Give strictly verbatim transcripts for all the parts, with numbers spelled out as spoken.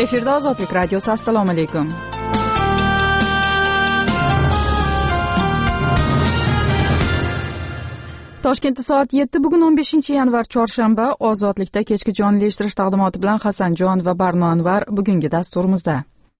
Efirda Ozodlik radiosi. Assalomu alaykum. Toshkentda soat yetti, bugun o'n beshinchi yanvar chorshanba. Ozodlikda kechki jonli eshittirish taqdimoti bilan Hasanjon va Barno Anvar bugungi dasturimizda.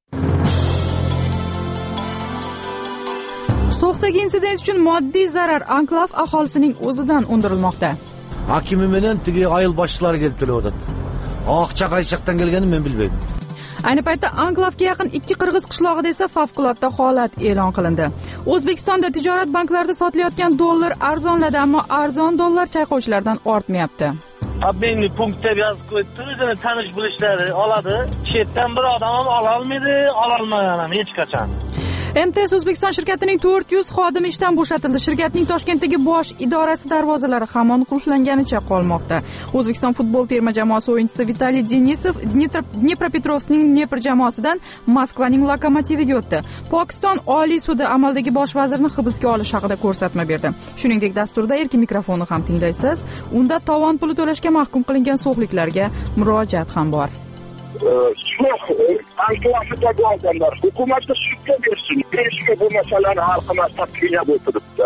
So'xdagi insident uchun moddiy zarar anklav aholisining o'zidan undirilmoqda. Hakimi bilan tigi ayıl boshchilari kelib turibdi. Oqcha qaysiqdan kelganini men bilmayman. Ayni paytda anklavga yaqin ikki qirg'iz qishlog'ida esa favqulodda holat e'lon qilindi. O'zbekistonda tijorat banklarida sotilayotgan dollar arzonladi, ammo arzon dollar chayqovchilardan ortmayapti. Abbenni punktda yozib qo'yibdi, o'zini tanish bilishlari oladi. Chetdan bir odam ham ola olmaydi, ola olmagan ham hech qachon. M T S O'zbekiston shirkatining to'rt yuz xodimi ishdan bo'shatildi. Shirkatning Toshkentdagi bosh idorasi darvozalari hamon qulflanganicha qolmoqda. O'zbekiston futbol terma jamoasi o'yinchisi Vitaliy Denisov Dnepropetrovskning Dnepr jamoasidan Moskvaning Lokomotiviga o'tdi. Pokiston Oliy sudi amaldagi bosh vazirni hibsga olish haqida ko'rsatma berdi. Shuningdek, dasturda erkin mikrofonni ham tinglaysiz. Unda tovon puli to'lashga mahkum qilingan so'xliklarga murojaat ham bor. Yo'q, anklavdagi odamlar hukumatga sudga bersin. Berishga bu masalani hal qilmasdan qiynab o'tiribdi.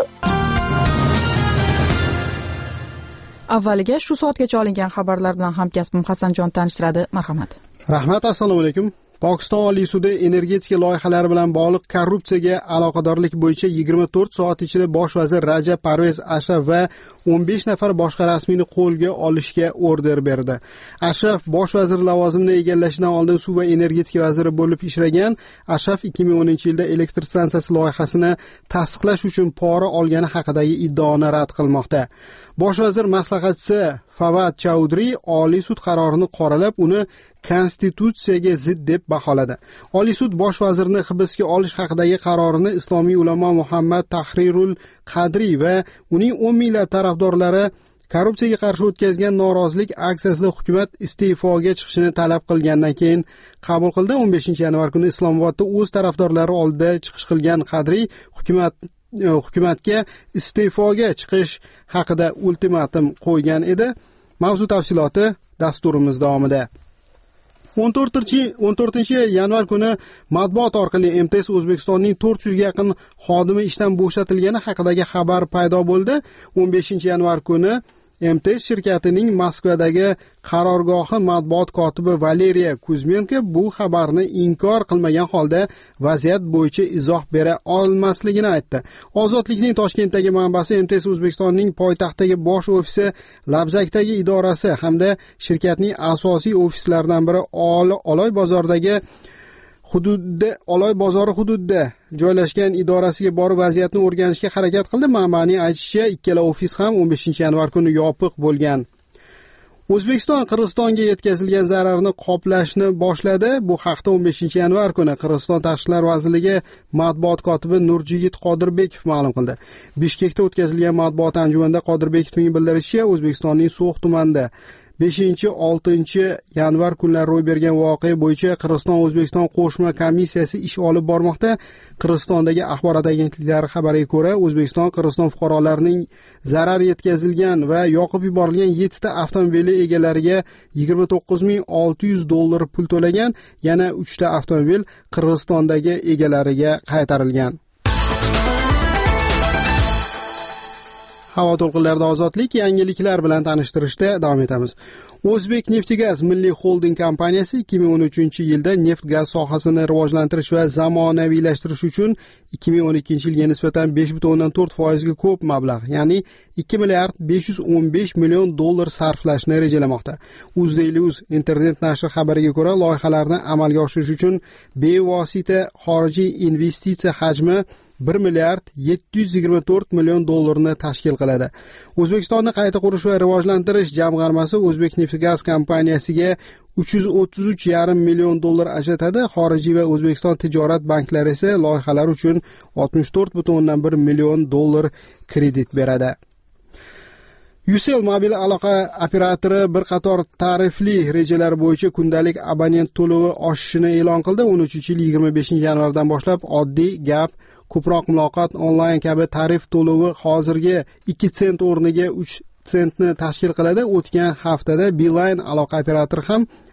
Avvaliga shu soatgacha olingan xabarlar bilan hamkasbim Hasanjon tanishtiradi. Marhamat. Rahmat, assalomu alaykum. Pokiston Oliy sudi energetika loyihalari bilan bog'liq korrupsiyaga aloqadorlik bo'yicha yigirma to'rt soat ichida bosh vazir Rajab Parvez Ashraf va o'n besh nafar boshqa rasmiyni qo'lga olishga order berdi. Ashraf bosh vazir lavozimini egallashidan oldin suv va energetika vaziri bo'lib ishlagan. Ashraf ikki ming o'ninchi yilda elektr stansiyasi loyihasini tasdiqlash uchun pora olgani haqidagi iddaoni rad qilmoqda. Bosh vazir maslahatchisi Favad Chaudhry Oliy sud qarorini qoralab, uni konstitutsiyaga zid deb baholadi. Oliy sud bosh vazirni hibsga olish haqidagi qarorini Islomiy ulamo Muhammad Tahrirul Qadri va uning o'n minglab tarafdorlari korrupsiyaga qarshi o'tkazgan norozilik aksiyasida hukumat iste'foga chiqishini talab qilgandan keyin qabul qildi. o'n beshinchi yanvar kuni Islomobodda o'z tarafdorlari oldida chiqish qilgan Qadri hukumat hukumatga iste'foga chiqish haqida ultimatum qo'ygan edi. Mavzu tafsiloti dasturimiz davomida. o'n to'rtinchi yanvar kuni matbuot orqali M T S O'zbekistonning to'rt yuzga yaqin xodimi ishdan bo'shatilgani haqidagi xabar paydo bo'ldi. o'n beshinchi yanvar kuni M T S shirkatining Moskvadagi qarorgohi matbuot kotibi Valeriya Kuzmenko bu xabarni inkor qilmagan holda vaziyat bo'yicha izoh bera olmasligini aytdi. Ozodlikning Toshkentdagi manbasi M T S O'zbekistonning poytaxtdagi bosh ofisi, Labzakdagi idorasi hamda shirkatning asosiy ofislaridan biri Oloy bozoridagi hududda Oloy bozori hududida joylashgan idorasiga borib vaziyatni o'rganishga harakat qildi. Manbaning aytishicha, ikkala ofis ham o'n beshinchi yanvar kuni yopiq bo'lgan. O'zbekiston Qirg'izistonga yetkazilgan zararni qoplashni boshladi. Bu haqda o'n beshinchi yanvar kuni Qirg'iziston Tashqi ishlar vazirligi matbuot kotibi Nurjigit Qodirbekov ma'lum qildi. Bishkekda o'tkazilgan matbuot anjumanida Qodirbekovning bildirishicha, O'zbekistonning So'x tumanida beshinchi oltinchi yanvar kunlari ro'y bergan voqea bo'yicha Qirg'iziston O'zbekiston qo'shma komissiyasi ish olib bormoqda. Qirg'izistondagi axborot agentliklari xabariga ko'ra, O'zbekiston Qirg'iziston fuqarolarining zarar yetkazilgan va yoqib yuborilgan yetti ta avtomobili egalariga yigirma to'qqiz ming olti yuz dollar pul to'lagan, yana uch ta avtomobil Qirg'izistondagi egalariga qaytarilgan. Havo to'lqinlarida ozodlik yangiliklar bilan tanishtirishda davom etamiz. O'zbek Neftigaz milliy xolding kompaniyasi ikki ming o'n uchinchi yilda neft-gaz sohasini rivojlantirish va zamonaviylashtirish uchun ikki ming o'n ikkinchi yilga nisbatan besh butun o'ndan to'rt foiz ga ko'p mablag', ya'ni ikki milliard besh yuz o'n besh million dollar sarflashni rejalamoqda. UzDailyUz internet nashri xabariga ko'ra, loyihalarni amalga oshirish uchun bevosita xorijiy investitsiya hajmi bir milliard yetti yuz yigirma to'rt million dollarni tashkil qiladi. O'zbekistonni qayta qurish va rivojlantirish jamg'armasi O'zbek Neftigaz kompaniyasiga uch yuz o'ttiz uch yarim million dollar ajratadi. Xorijiy va O'zbekiston tijorat banklari esa loyihalar uchun oltmish to'rt butun o'ndan bir million dollar kredit beradi. Ucell mobil aloqa operatori bir qator tarifli rejalar bo'yicha kundalik abonent to'lovi oshishini e'lon qildi. o'n uchinchi yil yigirma beshinchi yanvardan boshlab oddiy gap, ko'proq muloqot, onlayn kabi tarif to'lovi hozirgi ikki sent o'rniga uch sentni tashkil qiladi. O'tgan haftada Beeline aloqa operatori ham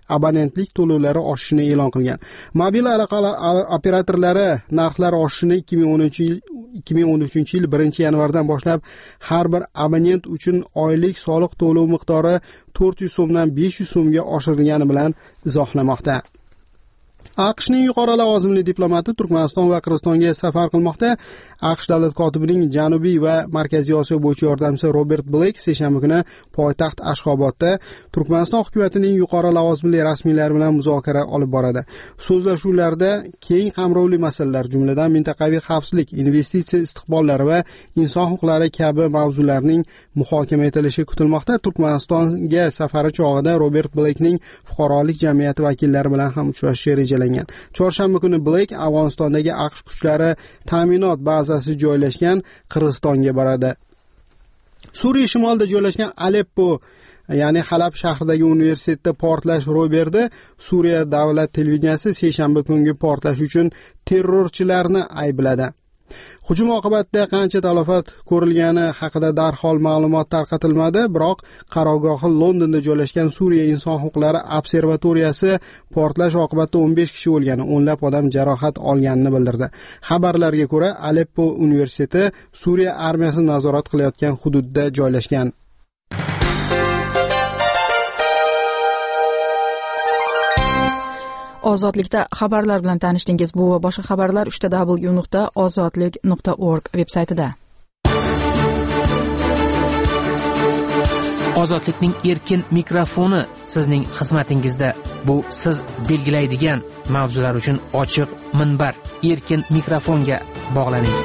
abonentlik to'lovlari oshishini e'lon qilgan. Mobil aloqa operatorlari narxlar oshishini ikki ming o'n uchinchi yil birinchi yanvardan boshlab har bir abonent uchun oylik soliq to'lov miqdori to'rt yuz so'mdan besh yuz so'mga oshirilgani bilan izohlamoqda. AQShning yuqori lavozimli diplomati Turkmaniston va Qirg'izistonga safar qilmoqda. AQSh davlat kotibining Janubiy va Markaziy Osiyo bo'yicha yordamchisi Robert Blake seshanba kuni poytaxt Ashxobodda Turkmaniston hukumatining yuqori lavozimli rasmiylari bilan muzokara olib boradi. So'zlashuvlarda keng qamrovli masalalar, jumladan mintaqaviy xavfsizlik, investitsiya istiqbollari va inson huquqlari kabi mavzularning muhokama etilishi kutilmoqda. Turkmanistonga safari chog'ida Robert Blakening fuqarolik jamiyati vakillari bilan ham uchrashishi rejalangan. Chorshanba kuni Blake Afg'onistondagi AQSh kuchlari ta'minot bazasi joylashgan Qirg'izistonga boradi. Suriya shimolida joylashgan Aleppo, ya'ni Halab shahridagi universitetda portlash ro'y berdi. Suriya davlat televideniyasi seshanba kungi portlash uchun terrorchilarni aybladi. Hujum oqibatida qancha talafot ko'rilgani haqida darhol ma'lumot tarqatilmadi, biroq qarorgohi Londonda joylashgan Suriya inson huquqlari observatoriyasi portlash oqibatida o'n besh kishi o'lgani, o'nlab odam jarohat olganini bildirdi. Xabarlarga ko'ra, Aleppo universiteti Suriya armiyasi nazorat qilayotgan hududda joylashgan. Ozodlikda xabarlar bilan tanishdingiz. Bu va boshqa xabarlar uch w nuqta ozodlik nuqta org veb-saytida. Ozodlikning erkin mikrofoni sizning xizmatingizda. Bu siz belgilaydigan mavzular uchun ochiq minbar. Erkin mikrofonga bog'laning.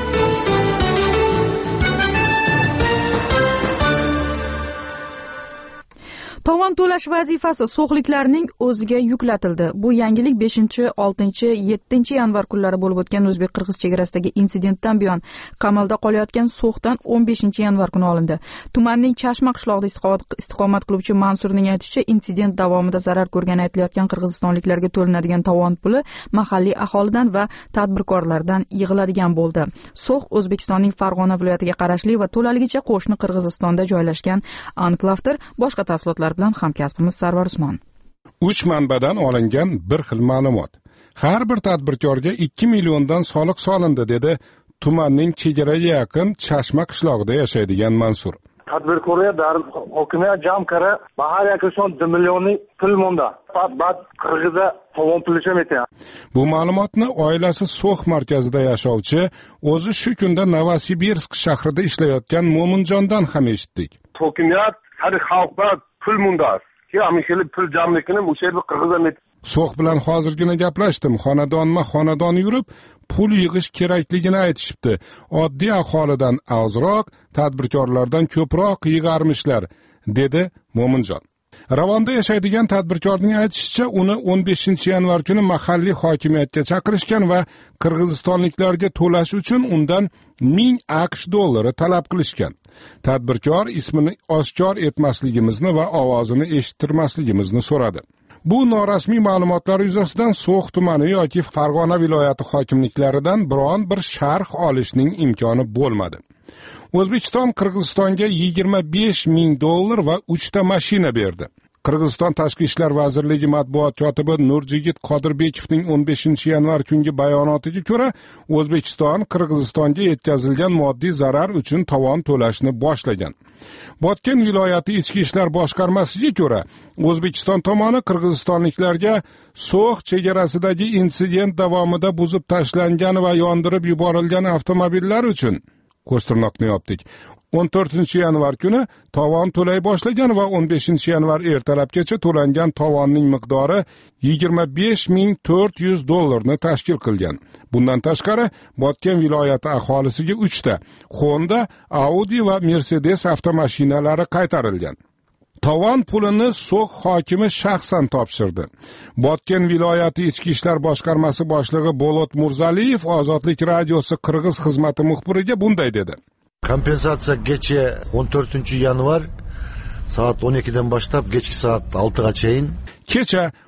Tovon to'lash vazifasi so'xliklarning o'ziga yuklatildi. Bu yangilik beshinchi, oltinchi, yettinchi yanvar kunlari bo'lib o'tgan o'zbek-qirg'iz chegarasidagi insidentdan buyon qamalda qolayotgan so'xdan o'n beshinchi yanvar kuni olindi. Tumanning Chashma qishlog'ida istiqomat qiluvchi Mansurning aytishicha, insident davomida zarar ko'rgani aytilayotgan qirg'izistonliklarga to'lanadigan tovon puli mahalliy aholidan va tadbirkorlardan yig'iladigan bo'ldi. So'x O'zbekistonning Farg'ona viloyatiga qarashli va to'laligicha qo'shni Qirg'izistonda joylashgan anklavdir. Boshqa tafsilotlar bilan hamkasbimiz Sarvar Usmon. uch manbadan olingan bir xil ma'lumot. Har bir tadbirkorga ikki milliondan soliq solindi, dedi tumanning chegaraga yaqin Chashma qishlog'ida yashaydigan Mansur. Tadbirkorga dar hokimiyat jam kara bahar yakson ikki millionning pul monda. Bat Qirg'izda tovon puli chemete. Bu ma'lumotni oilasi So'x markazida yashovchi, o'zi shu kunda Novosibirsk shahrida ishlayotgan Mo'minjondan ham eshitdik. Hokimiyat har xalqqa pul mundas. Ki amishli pul jamlikini o'sha yerda Qirg'izda met. So'x bilan hozirgina gaplashdim. Xonadonma-xonadon yurib, pul yig'ish kerakligini aytishibdi. Oddiy aholidan ozroq, tadbirkorlardan ko'proq yig'armishlar, dedi Mo'minjon. Ravonda yashaydigan tadbirkorning aytishicha, uni o'n beshinchi yanvar kuni mahalliy hokimiyatga chaqirishgan va qirg'izistonliklarga to'lash uchun undan ming AQSh dollari talab qilishgan. Tadbirkor ismini oshkor etmasligimizni va ovozini eshittirmasligimizni so'radi. Bu norasmiy ma'lumotlar yuzasidan So'x tumani yoki Farg'ona viloyati hokimliklaridan biron bir sharh olishning imkoni bo'lmadi. O'zbekiston Qirg'izistonga yigirma besh ming dollar va uchta mashina berdi. Qirg'iziston Tashqi ishlar vazirligi matbuot kotibi Nurjigit Qodirbekovning o'n beshinchi yanvar kungi bayonotiga ko'ra, O'zbekiston Qirg'izistonga yetkazilgan moddiy zarar uchun tovon to'lashni boshlagan. Botken viloyati ichki ishlar boshqarmasiga ko'ra, O'zbekiston tomoni qirg'izistonliklarga So'x chegarasidagi insident davomida buzib tashlangan va yondirib yuborilgan avtomobillar uchun ko'stirnoqni yopdik. o'n to'rtinchi yanvar kuni tovon to'lay boshlagan va o'n beshinchi yanvar ertalabgacha to'langan tovonning miqdori yigirma besh ming to'rt yuz dollarni tashkil qilgan. Bundan tashqari, Botken viloyati aholisiga uchta Honda, Audi va Mercedes avtomashinalari qaytarilgan. Tovon pulini So'x hokimi shaxsan topshirdi. Botken viloyati ichki ishlar boshqarmasi boshlig'i Bolot Murzaliyev Ozodlik radiosi Qirg'iz xizmati muxbiriga bunday dedi. Kompensatsiya kecha o'n to'rtinchi yanvar soat o'n ikkidan boshlab kechki soat oltiga chayin. Kecha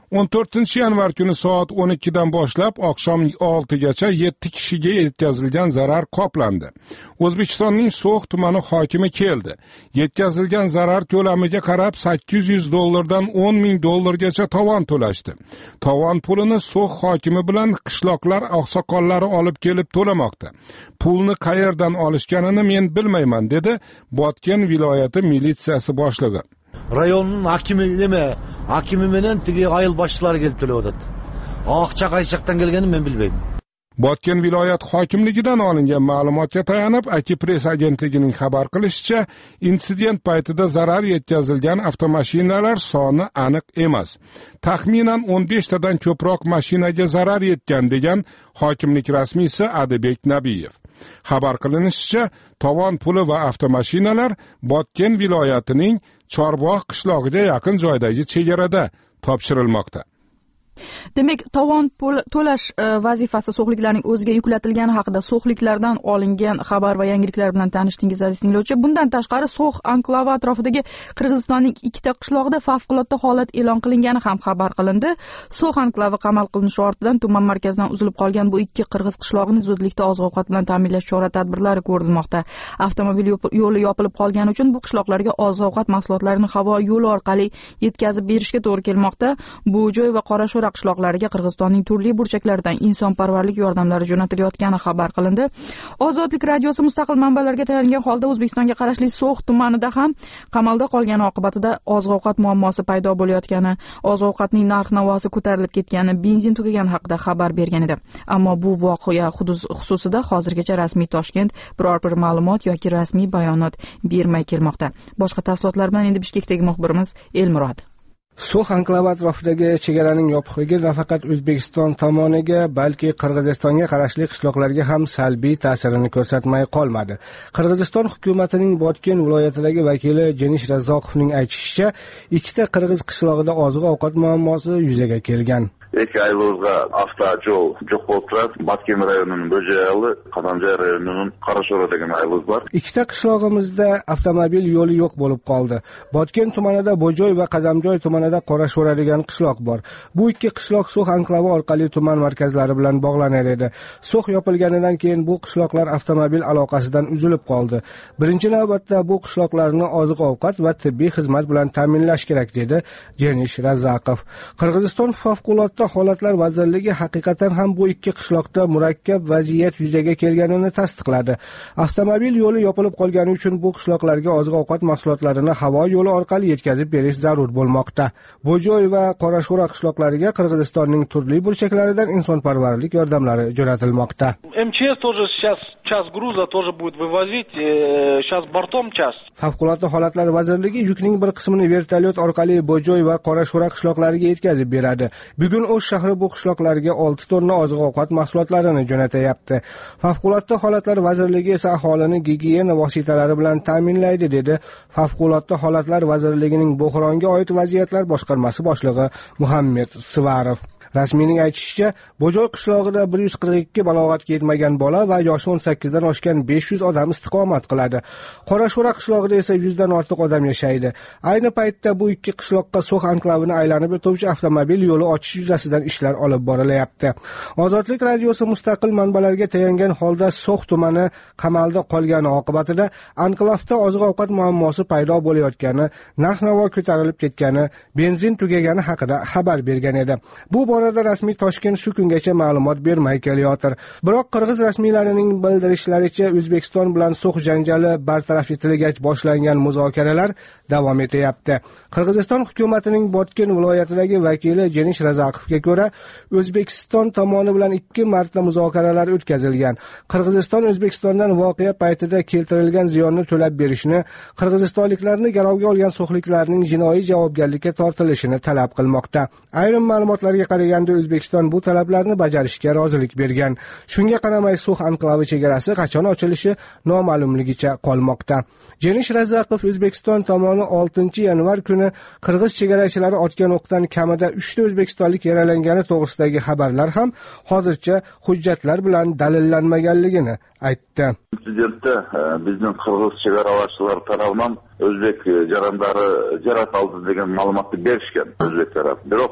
o'n to'rtinchi yanvar kuni soat o'n ikkidan boshlab oqshom oltigacha yetti kishiga yetkazilgan zarar qoplandi. O'zbekistonning So'x tumani hokimi keldi. Yetkazilgan zarar ko'lamiga qarab sakkiz yuz dollardan o'n ming dollargacha tovon to'lashdi. Tovon pulini So'x hokimi bilan qishloqlar oqsoqollari olib kelib to'lamoqda. Pulni qayerdan olishganini men bilmayman, dedi Botken viloyati militsiyasi boshlig'i. Rayonun hakimi neme? Hakimi menen tigi ayıl başçıları gelip töleyotat. Akça qaysiqdan kelganini men bilmayman. Botken viloyat hokimligidan olingan ma'lumotga tayanib, Akipress agentligining xabar qilishicha, insident paytida zarar yetkazilgan avtomashinalar soni aniq emas. Taxminan o'n besh tadan ko'proq mashinaga zarar yetgan degan hokimlik rasmiysi Adibek Nabiyev. Xabar qilinishicha, tovon puli va avtomashinalar Botken viloyatining Chorbog' qishlog'iga yaqin joydagi chegarada topshirilmoqda. Demak, tovon to'lash vazifasi so'xliklarning o'ziga yuklatilgani haqida so'xliklardan olingan xabar va yangiliklar bilan tanishdingiz aziz tinglovchi. Bundan tashqari So'x anklavi atrofidagi Qirg'izistonning ikkita qishlog'ida favqulodda holat e'lon qilingani ham xabar qilindi. So'x anklavi qamal qilinishi ortidan tuman markazidan uzilib qolgan bu ikki qirg'iz qishlog'ini zudlikda oziq-ovqat bilan ta'minlash chora-tadbirlari ko'rilmoqda. Avtomobil yo'li yopilib qolgani uchun bu qishloqlarga oziq-ovqat mahsulotlarini havo yo'li orqali yetkazib berishga to'g'ri kelmoqda. Bu joy va Qorasho'ra qishloqlariga Qirg'izistonning turli burchaklaridan insonparvarlik yordamlari jo'natilayotgani xabar qilindi. Ozodlik radiosi mustaqil manbalarga tayangan holda O'zbekistonga qarashli So'x tumanida ham qamalda qolgani oqibatida oziq-ovqat muammosi paydo bo'layotgani, oziq-ovqatning narx-navosi ko'tarilib ketgani, benzin tugagani haqida xabar bergan edi. Ammo bu voqea xususida hozirgacha rasmiy Toshkent biror bir ma'lumot yoki rasmiy bayonot bermay kelmoqda. Boshqa tafsilotlar bilan endi Bishkekdagi muxbirimiz Elmurod. So'x anklavi atrofidagi chegaraning yopiqligi nafaqat O'zbekiston tomoniga, balki Qirg'izistonga qarashli qishloqlarga ham salbiy ta'sirini ko'rsatmay qolmadi. Qirg'iziston hukumatining Botken viloyatidagi vakili Jenish Razzoqovning aytishicha, ikkita qirg'iz qishlog'ida oziq-ovqat muammosi yuzaga kelgan. Iki aylığızga avtoyol çok bo'lib turadi. Botken rayonining Bo'jayali, Qadamjoy rayonining Qorasho'ra degan aylığız var. Ikkita qishlog'imizda avtomobil yo'li yo'q bo'lib qoldi. Botken tumanida Bo'joy va Qadamjoy tumanida Qorasho'ra degan qishloq bor. Bu ikki qishloq So'x anklavi orqali tuman markazlari bilan bog'lanar edi. So'x yopilganidan keyin bu qishloqlar avtomobil aloqasidan uzilib qoldi. Birinchi navbatda bu qishloqlarni oziq-ovqat va tibbiy xizmat bilan ta'minlash kerak, dedi Jenish Razzoqov. Qirg'iziston favqulodda holatlar vazirligi haqiqatan ham bu ikki qishloqda murakkab vaziyat yuzaga kelganini tasdiqladi. Avtomobil yo'li yopilib qolgani uchun bu qishloqlarga oziq-ovqat mahsulotlarini havo yo'li orqali yetkazib berish zarur bo'lmoqda. Bo'joy va Qorasho'ra qishloqlariga Qirg'izistonning turli burchaklaridan insonparvarlik yordamlari jo'natilmoqda. эм че эс тоже сейчас часть груза тоже будет вывозить, сейчас бортом часть. Favqulodda holatlar vazirligi yukning bir qismini vertolyot orqali Bo'joy va Qorasho'ra qishloqlariga yetkazib beradi. Bugun O'sh shahri bu qishloqlarga olti tonna oziq-ovqat mahsulotlarini jo'natayapti. Favqulodda holatlar vazirligi esa aholini gigiyena vositalari bilan ta'minlaydi, dedi Favqulodda holatlar vazirligining bo'hronga oid vaziyatlar boshqarmasi boshlig'i Muhammad Svarov. Rasmiyning aytishicha, Bo'joy qishlog'ida bir yuz qirq ikki balog'atga yetmagan bola va yoshi o'n sakkizdan oshgan besh yuz odam istiqomat qiladi. Qorasho'ra qishlog'ida esa yuz dan ortiq odam yashaydi. Ayni paytda bu ikki qishloqqa So'x anklavini aylanib o'tuvchi avtomobil yo'li ochish yuzasidan ishlar olib borilyapti. Ozodlik radiosi mustaqil manbalarga tayangan holda So'x tumani qamalda qolgani oqibatida anklavda oziq-ovqat muammosi paydo bo'layotgani, narx-navo ko'tarilib ketgani, benzin tugagani haqida xabar bergan edi. Bu borada rasmiy Toshkent shu kungacha ma'lumot bermay kelayotir. Biroq qirg'iz rasmiylarining bildirishlaricha O'zbekiston bilan So'x janjali bartaraf etilgach boshlangan muzokaralar davom etyapti. Qirg'iziston hukumatining Botken viloyatidagi vakili Jenish Razzoqovga ko'ra, O'zbekiston tomoni bilan ikki marta muzokaralar o'tkazilgan. Qirg'iziston O'zbekistondan voqea paytida keltirilgan ziyonni to'lab berishni, qirg'izistonliklarni garovga olgan so'xliklarning jinoiy javobgarlikka tortilishini talab qilmoqda. Ayrim ma'lumotlarga qaraganda O'zbekiston bu talablarni bajarishga rozilik bergan. Shunga qaramay So'x anklavi chegarasi qachon ochilishi noma'lumligicha qolmoqda. Jenish Razzoqov O'zbekiston tomoni oltinchi yanvar kuni qirg'iz chegarachilari otgan o'qdan kamida uchta o'zbekistonlik yaralangani to'g'risidagi xabarlar ham hozircha hujjatlar bilan dalillanmaganligini aytdi. Insidentda bizning qirg'iz chegarachilar tomonidan o'zbek jarandari jarohat oldi degan ma'lumotni berishgan o'zbek tarafi. Biroq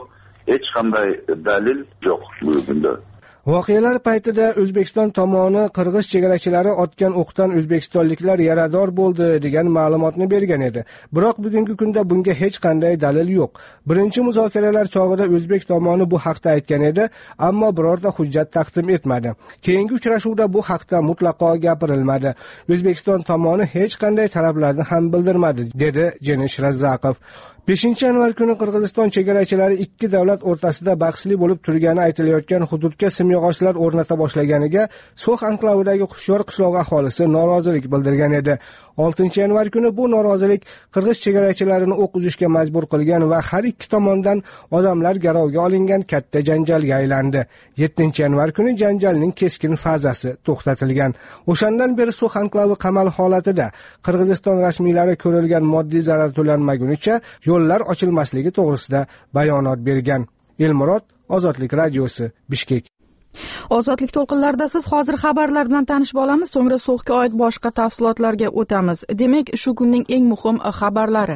hech qanday dalil yo'q bu kunda. Voqealar paytida O'zbekiston tomoni qirg'iz chegarachilari otgan o'qdan o'zbekistonliklar yarador bo'ldi degan ma'lumotni bergan edi. Biroq bugungi kunda bunga hech qanday dalil yo'q. Birinchi muzokaralar chog'ida o'zbek tomoni bu haqda aytgan edi, ammo birorta hujjat taqdim etmadi. Keyingi uchrashuvda bu haqda mutlaqo gapirilmadi. O'zbekiston tomoni hech qanday talablarni ham bildirmadi, dedi Jenish Razzaqov. beshinchi yanvar kuni Qirg'iziston chegarachilari ikki davlat o'rtasida bahsli bo'lib turgani aytilayotgan hududga simyog'ochlar o'rnata boshlaganiga So'x anklavidagi Xushyor qishlog'i aholisi norozilik bildirgan edi. oltinchi yanvar kuni bu norozilik qirg'iz chegarachilarini o'q uzishga majbur qilgan va har ikki tomondan odamlar garovga olingan katta janjalga aylandi. yettinchi yanvar kuni janjalning keskin fazasi to'xtatilgan. O'shandan beri So'x anklavi qamal holatida. Qirg'iziston rasmiylari ko'rilgan moddiy zarar to'lanmagunicha yo'llar ochilmasligi to'g'risida bayonot bergan. Elmurod, Ozodlik radiosi, Bishkek. Ozodlik to'lqinlarida siz hozir xabarlar bilan tanishib olamiz, so'ngra So'xga oid boshqa tafsilotlarga o'tamiz. Demak, shu kunning eng muhim xabarlari.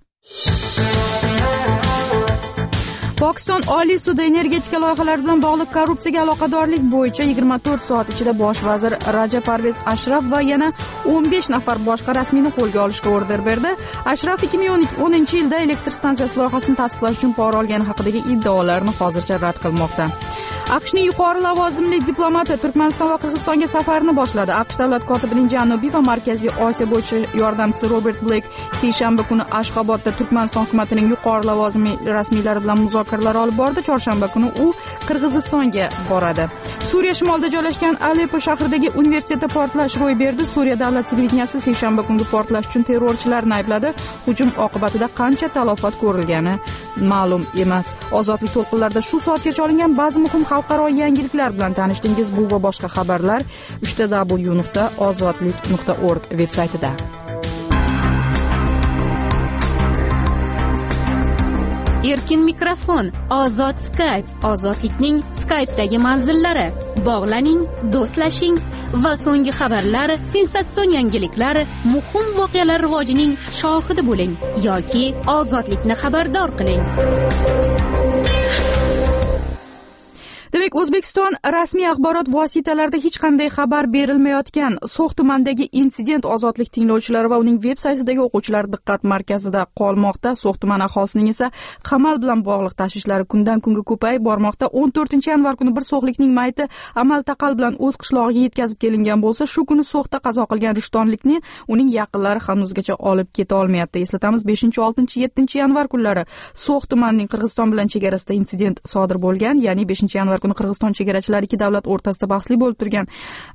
Pokiston Oliy sudi energetika loyihalari bilan bog'liq korrupsiyaga aloqadorlik bo'yicha yigirma to'rt soat ichida bosh vazir Rajab Parvez Ashraf va yana o'n besh nafar boshqa rasmiyni qo'lga olishga order berdi. Ashraf ikki ming o'ninchi yilda elektr stansiyasi loyihasini tasdiqlash uchun pora olgani haqidagi iddaolarni hozircha rad qilmoqda. AQShning yuqori lavozimli diplomati Turkmaniston va Qirg'izistonga safarini boshladi. AQSh davlat kotibining Janubiy va Markaziy Osiyo bo'yicha yordamchisi Robert Blake seshanba kuni Ashxobodda Turkmaniston hukumatining yuqori lavozimli rasmiylari bilan muzokaralar olib bordi. Chorshanba kuni u Qirg'izistonga boradi. Suriya shimolida joylashgan Aleppo shahridagi universitetda portlash ro'y berdi. Suriya davlat televideniyasi seshanba kungi portlash uchun terrorchilarni aybladi. Hujum oqibatida qancha talafot ko'rilgani ma'lum emas. Ozodlik to'lqinlarida shu soatgacha olingan ba'zi muhim xalqaro yangiliklar bilan tanishdingiz. Bu va boshqa xabarlar uch t w nuqta ozodlik nuqta org veb-saytida. Erkin mikrofon, ozod Skype, ozodlikning Skype'dagi manzillari. Bog'laning, do'stlashing va so'nggi xabarlar, sensatsion yangiliklar, muhim voqealar rivojining shohidi bo'ling yoki ozodlikni xabardor qiling. Demak, O'zbekiston rasmiy axborot vositalarida hech qanday xabar berilmayotgan So'x tumanidagi insident ozodlik tinglovchilari va uning veb-saytidagi o'quvchilar diqqat markazida qolmoqda. So'x tumani aholisining esa qamal bilan bog'liq tashvishlari kundan kunga ko'payib bormoqda. o'n to'rtinchi yanvar kuni bir so'xlikning mayti amal taqal bilan o'z qishlog'iga yetkazib kelingan bo'lsa, shu kuni So'xda qazo qilgan rishtonlikni uning yaqinlari hanuzgacha olib keta olmayapti. Eslatamiz, beshinchi, oltinchi, yettinchi yanvar kunlari So'x tumanining Qirg'iziston bilan chegarasida insident sodir bo'lgan, ya'ni beshinchi yanvar kuni Qirg'iziston chegarachilari ikki davlat o'rtasida bahsli bo'lib turgan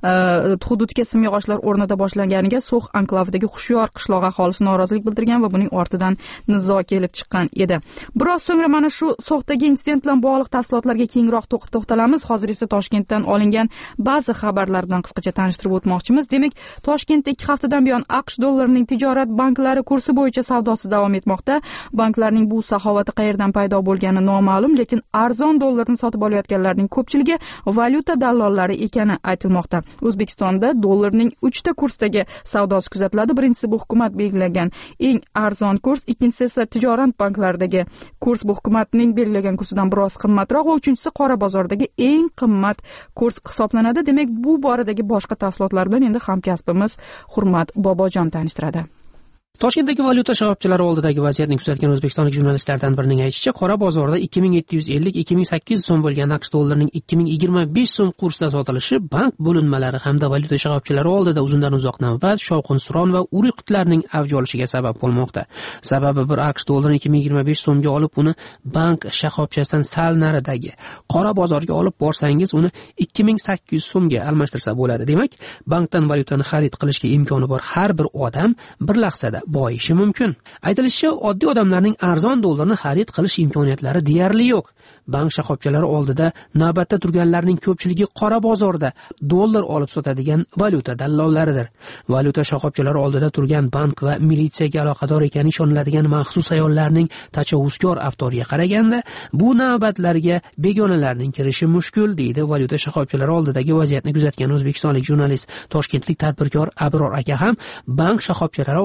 hududga simyog'ochlar o'rnata boshlanganiga So'x anklavidagi Xushyor qishlog'i aholisi norozilik bildirgan va buning ortidan nizo kelib chiqqan edi. Biroz so'ngra mana shu So'xdagi insident bilan bog'liq tafsilotlarga keyinroq to'xtalamiz. Hozir esa Toshkentdan olingan ba'zi xabarlar bilan qisqacha tanishtirib o'tmoqchimiz. Demak, Toshkentda ikki haftadan buyon AQSh dollarining tijorat banklari kursi bo'yicha savdosi davom etmoqda. Banklarning bu saxovati qayerdan paydo bo'lgani noma'lum, lekin arzon dollarni sotib olayotganlarning ko'pchiligi valyuta dallollari ekani aytilmoqda. O'zbekistonda dollarning uchta kursdagi savdosi kuzatiladi. Birinchisi bu hukumat belgilagan eng arzon kurs, ikkinchisi esa tijorat banklaridagi kurs, bu hukumatning belgilagan kursidan biroz qimmatroq, va uchinchisi qora bozordagi eng qimmat kurs hisoblanadi. Demak, bu boradagi boshqa tafsilotlar bilan endi hamkasbimiz Hurmat Bobojon tanishtiradi. Toshkentdagi valyuta shoxobchalari oldidagi vaziyatni kuzatgan o'zbekistonlik jurnalistlardan birining aytishicha, qora bozorda ikki ming yetti yuz ellik ikki ming sakkiz yuz so'm bo'lgan AQSh dollarining ikki ming yigirma besh so'm kursda sotilishi bank bo'linmalari hamda valyuta shoxobchalari oldida uzundan uzoq navbat, shovqin-suron va uriqitlarning avj olishiga sabab bo'lmoqda. Sababi bir AQSh dollarini ikki ming yigirma besh so'mga olib, uni bank shoxobchasidan sal naridagi qora bozorga olib borsangiz, uni ikki ming sakkiz yuz so'mga almashtirsa bo'ladi. Demak, bankdan valyutani xarid qilishga imkoni bor har bir odam bir lahzada boyishi mumkin. Aytilishicha, oddiy odamlarning arzon dollarni xarid qilish imkoniyatlari deyarli yo'q. Bank shoxobchalari oldida navbatda turganlarning ko'pchiligi qora bozorda dollar olib sotadigan valyuta dallollaridir. Valyuta shoxobchalari oldida turgan bank va militsiyaga aloqador ekani ishoniladigan maxsus ayollarning tajovuzkor avtoriga qaraganda, bu navbatlarga begonalarning kirishi mushkul, deydi valyuta shoxobchalari oldidagi vaziyatni kuzatgan o'zbekistonlik jurnalist, toshkentlik tadbirkor Abror aka ham bank shoxobchalari oldida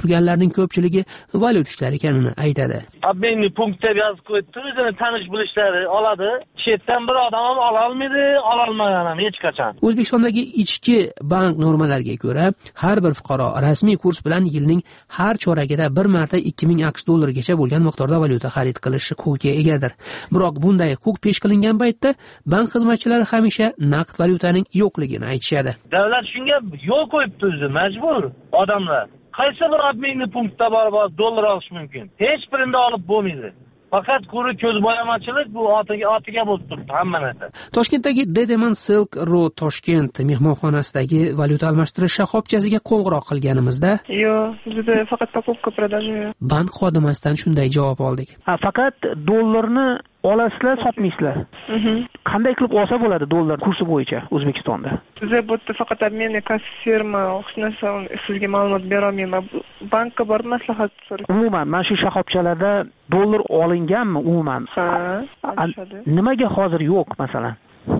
turganlarning ko'pchiligi valyutachilar ekanini aytadi. Обменный punkt deb yozib qo'yibdi, o'zini tanish bilishlari oladi. Chetdan bir odam ham ola olmaydi, ola olmagan ham hech qachon. O'zbekistondagi ichki bank normalariga ko'ra, har bir fuqaro rasmiy kurs bilan yilning har choragida bir marta ikki ming aqsh dollarigacha bo'lgan miqdorda valyuta xarid qilish huquqiga egadir. Biroq bunday huquq pesh qilingan paytda bank xizmatchilari hamisha naqd valyutaning yo'qligini aytishadi. Davlat shunga yo'l qo'yibdi o'zi, majbur odamlar. Qaysi bir обменный punktda borib dollar olish mumkin? Hech birinde olib bo'lmaydi. Faqat ko'ri ko'zbo'yamachilik bu otiga otiga bo'lib turibdi hamma narsa. Toshkentdagi Dedeman Silk Road Toshkent mehmonxonasidagi valyuta almashtirish shoxobchasiga qo'ng'iroq qilganimizda, yo'q, bizda faqat покупка продажа. Bank xodimasidan shunday javob oldik. Ha, faqat dollarni olasizlar, sotmaysizlar. Qanday qilib olsa bo'ladi dollar kursi bo'yicha O'zbekistonda? Bizda bu faqat обменный kassirma, o'xshnasa sizga ma'lumot bera olmayman. Bankka borib maslahat so'rayman. Umuman, mana shu shoxobchalarda dollar olinganmi umuman? Ha, olishadi. Nimaga hozir yo'q, masalan?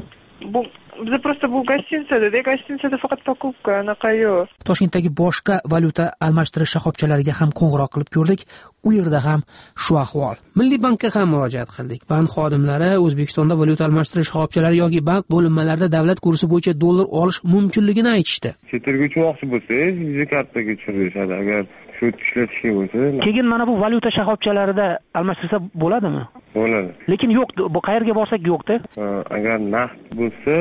Bu bizda просто bu gostinitsada, gostinitsada faqat покупка, anaqa yo'q. Toshkentdagi boshqa valyuta almashtirish shoxobchalariga ham qo'ng'iroq qilib ko'rdik. U yerda ham shu ahvol. Milliy bankka ham murojaat qildik. Bank xodimlari O'zbekistonda valyuta almashtirish shoxobchalari yoki bank bo'linmalarida davlat kursi bo'yicha dollar olish mumkinligini aytishdi. Chet elga uchmoqchi bo'lsangiz, bizga kartaga tushirishadi. Agar shu ishlatishga bo'lsa, keyin mana bu valyuta shoxobchalarida almashtirsa bo'ladimi? Bo'ladi. Lekin yo'q, bu qayerga borsak yo'q-da. Agar naqd bo'lsa,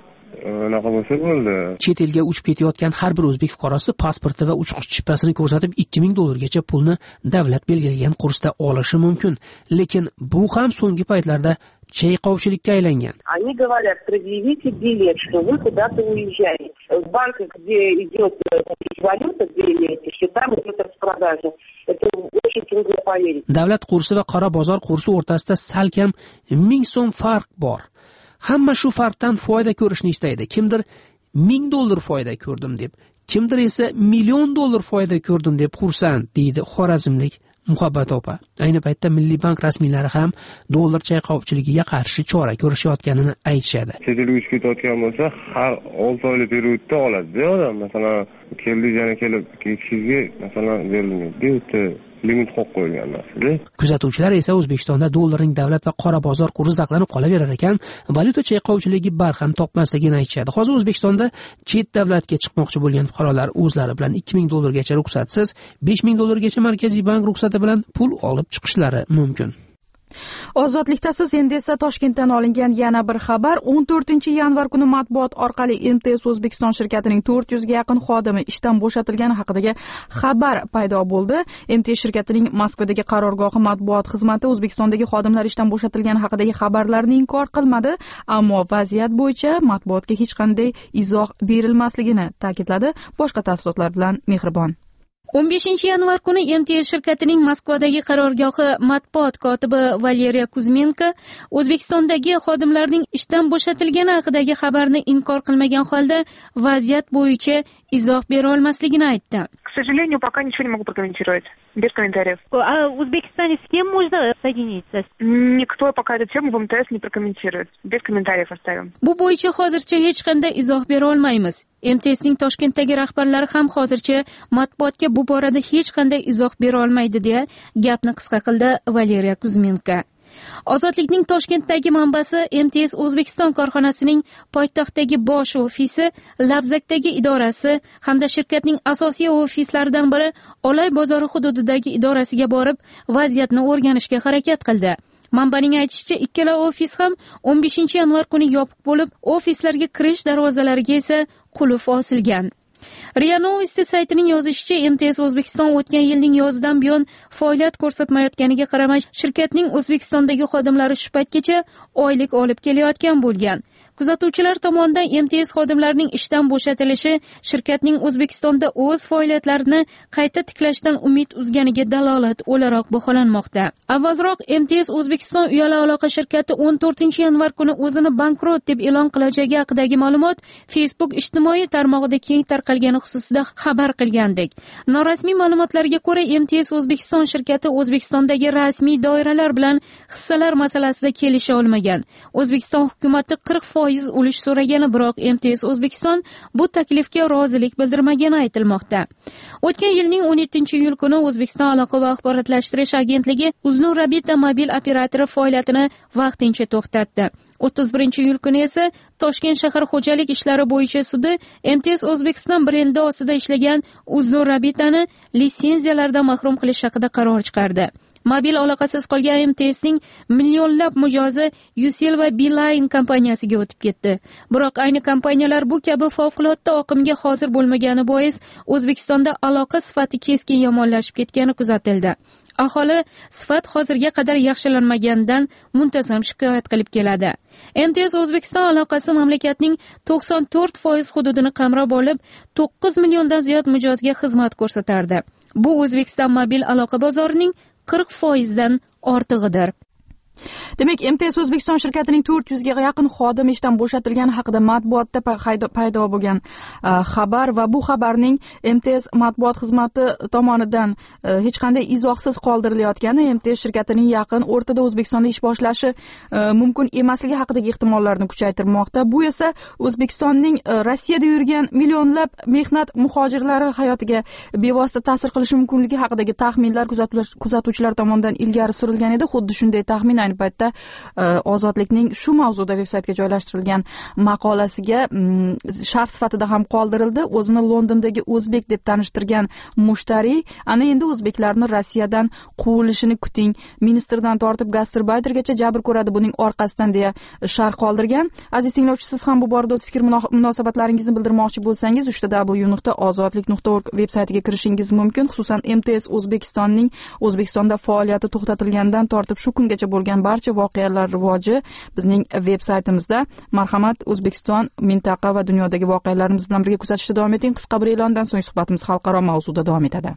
unaqa bo'lsa bo'ldi. Chet elga uchib ketayotgan har bir o'zbek fuqarosi pasporti va uchish chiptasini ko'rsatib ikki ming dollargacha pulni davlat belgilagan kursda olishi mumkin. Lekin bu ham so'nggi paytlarda chayqovchilikka aylangan. Они говорят, предъявите билет, что вы куда-то уезжаете. В банках, где идет валюта, где имеете счета, идет распродажа. Это очень трудно поверить. Davlat kursi va qora bozor kursi o'rtasida salkam ming so'm farq bor. Hamma shu farqdan foyda ko'rishni istaydi. Kimdir ming dollar foyda ko'rdim deb, kimdir esa million dollar foyda ko'rdim deb xursand, deydi xorazmlik Muhabbat opa. Ayni paytda Milliy bank rasmiylari ham dollar chayqovchiligiga qarshi chora ko'rishayotganini aytishadi. Chet elga uchib ketayotgan bo'lsa, har olti oylik periodda oladi odam. Masalan, keldi yana kelib ketishingizga masalan berilmaydi. Limit qo'yib qo'yilgan narsa. Kuzatuvchilar esa O'zbekistonda dollarning davlat va qora bozor kursi saqlanib qolaverar ekan, valyuta chayqovchiligi barham topmasligini aytishadi. Hozir O'zbekistonda chet davlatga chiqmoqchi bo'lgan fuqarolar o'zlari bilan ikki ming dollargacha ruxsatsiz, besh ming dollargacha Markaziy bank ruxsati bilan pul olib chiqishlari mumkin. Ozodlikdasiz endi esa Toshkentdan olingan yana bir xabar. o'n to'rtinchi yanvar kuni matbuot orqali M T S O'zbekiston shirkatining to'rt yuzga yaqin xodimi ishdan bo'shatilgani haqidagi xabar paydo bo'ldi. M T S shirkatining Moskvadagi qarorgohi matbuot xizmati O'zbekistondagi xodimlar ishdan bo'shatilgani haqidagi xabarlarni inkor qilmadi, ammo vaziyat bo'yicha matbuotga hech qanday izoh berilmasligini ta'kidladi. Boshqa tafsilotlar bilan Mehribon. o'n beshinchi yanvar kuni M T S shirkatining Moskvadagi qarorgohi matbuot kotibi Valeriya Kuzmenko O'zbekistondagi xodimlarning ishdan bo'shatilgani haqidagi xabarni inkor qilmagan holda vaziyat bo'yicha izoh bera olmasligini aytdi. К сожалению, пока ничего не могу прокомментировать. Без комментариев. А в Узбекистане с кем можно соединиться? Никто пока эту тему в М Т С не прокомментирует. Без комментариев оставим. Bu bo'yicha hozircha hech qanday izoh bera olmaymiz. M T S'ning Toshkentdagi rahbarlari ham hozircha matbuotga bu borada hech qanday izoh bera olmaydi deya gapni qisqa qildi Valeriya Kuzmenko. Ozodlikning Toshkentdagi manbasi M T S O'zbekiston korxonasining poytaxtdagi bosh ofisi, Labzakdagi idorasi hamda shirkatning asosiy ofislaridan biri Olay bozori hududidagi idorasiga borib, vaziyatni o'rganishga harakat qildi. Manbaning aytishicha, ikkala ofis ham o'n beshinchi yanvar kuni yopiq bo'lib, ofislarga kirish darvozalariga esa qulf osilgan. Ria Novosti saytining yozishicha, M T S O'zbekiston o'tgan yilning yozidan buyon faoliyat ko'rsatmayotganiga qaramay, shirkatning O'zbekistondagi xodimlari shu paytgacha oylik olib kelayotgan bo'lgan. Kuzatuvchilar tomonidan M T S xodimlarining ishdan bo'shatilishi shirkatning O'zbekistonda o'z faoliyatlarini qayta tiklashdan umid uzganiga dalolat o'laroq baholanmoqda. Avvalroq M T S O'zbekiston uyali aloqa shirkati o'n to'rtinchi yanvar kuni o'zini bankrot deb e'lon qilajagi haqidagi ma'lumot Facebook ijtimoiy tarmog'ida keng tarqalgani xususida xabar qilgandik. Norasmiy ma'lumotlarga ko'ra, M T S O'zbekiston shirkati O'zbekistondagi rasmiy doiralar bilan hissalar masalasida kelisha olmagan. O'zbekiston hukumatı qirq foiz foiz ulush so'ragani, biroq M T S O'zbekiston bu taklifga rozilik bildirmagani aytilmoqda. O'tgan yilning o'n yettinchi iyul kuni O'zbekiston aloqa va axborotlashtirish agentligi Uznurabita mobil operatori faoliyatini vaqtincha to'xtatdi. o'ttiz birinchi iyul kuni esa Toshkent shahar xo'jalik ishlari bo'yicha sudi M T S O'zbekiston brendi ostida ishlagan Uznurabitani litsenziyalardan mahrum qilish haqida qaror chiqardi. Mobil aloqasiz qolgan M T S'ning millionlab mijozi Ucell va Beeline kompaniyasiga o'tib ketdi. Biroq ayni kompaniyalar bu kabi favqulodda oqimga hozir bo'lmagani bois O'zbekistonda aloqa sifati keskin yomonlashib ketgani kuzatildi. Aholi sifat hozirga qadar yaxshilanmaganidan muntazam shikoyat qilib keladi. M T S O'zbekiston aloqasi mamlakatning to'qson to'rt foiz hududini qamrab olib, to'qqiz milliondan ziyod mijozga xizmat ko'rsatardi. Bu O'zbekiston mobil aloqa bozorining qirq foizdan ortig'idir. Demak, M T S O'zbekiston shirkatining to'rt yuzga yaqin xodimi ishdan bo'shatilgani haqida matbuotda paydo bo'lgan xabar va bu xabarning M T S matbuot xizmati tomonidan hech qanday izohsiz qoldirilayotgani M T S shirkatining yaqin o'rtada O'zbekistonda ish boshlashi mumkin emasligi haqidagi ehtimollarni kuchaytirmoqda. Bu esa O'zbekistonning Rossiyada yurgan millionlab mehnat muhojirlari hayotiga bevosita ta'sir qilishi mumkinligi haqidagi taxminlar kuzatuvchilar tomonidan ilgari surilgan edi. Xuddi shunday taxmin ayni paytda Ozodlikning shu mavzuda veb-saytga joylashtirilgan maqolasiga sharh sifatida ham qoldirildi. O'zini Londondagi o'zbek deb tanishtirgan mushtariy ana endi o'zbeklarni Rossiyadan quvilishini kuting, ministrdan tortib gastarbaytergacha jabr ko'radi buning orqasidan deya sharh qoldirgan. Aziz tinglovchi, siz ham bu borada o'z fikr munosabatlaringizni bildirmoqchi bo'lsangiz uch w nuqta ozodlik nuqta org veb-saytiga kirishingiz mumkin. Xususan M T S O'zbekistonning O'zbekistonda faoliyati to'xtatilgandan tortib shu kungacha bo'lgan barcha voqealar rivoji bizning veb-saytimizda. Marhamat, O'zbekiston, mintaqa va dunyodagi voqealarimiz bilan birga kuzatishda davom eting. Qisqa bir e'londan so'ng suhbatimiz xalqaro mavzuda davom etadi.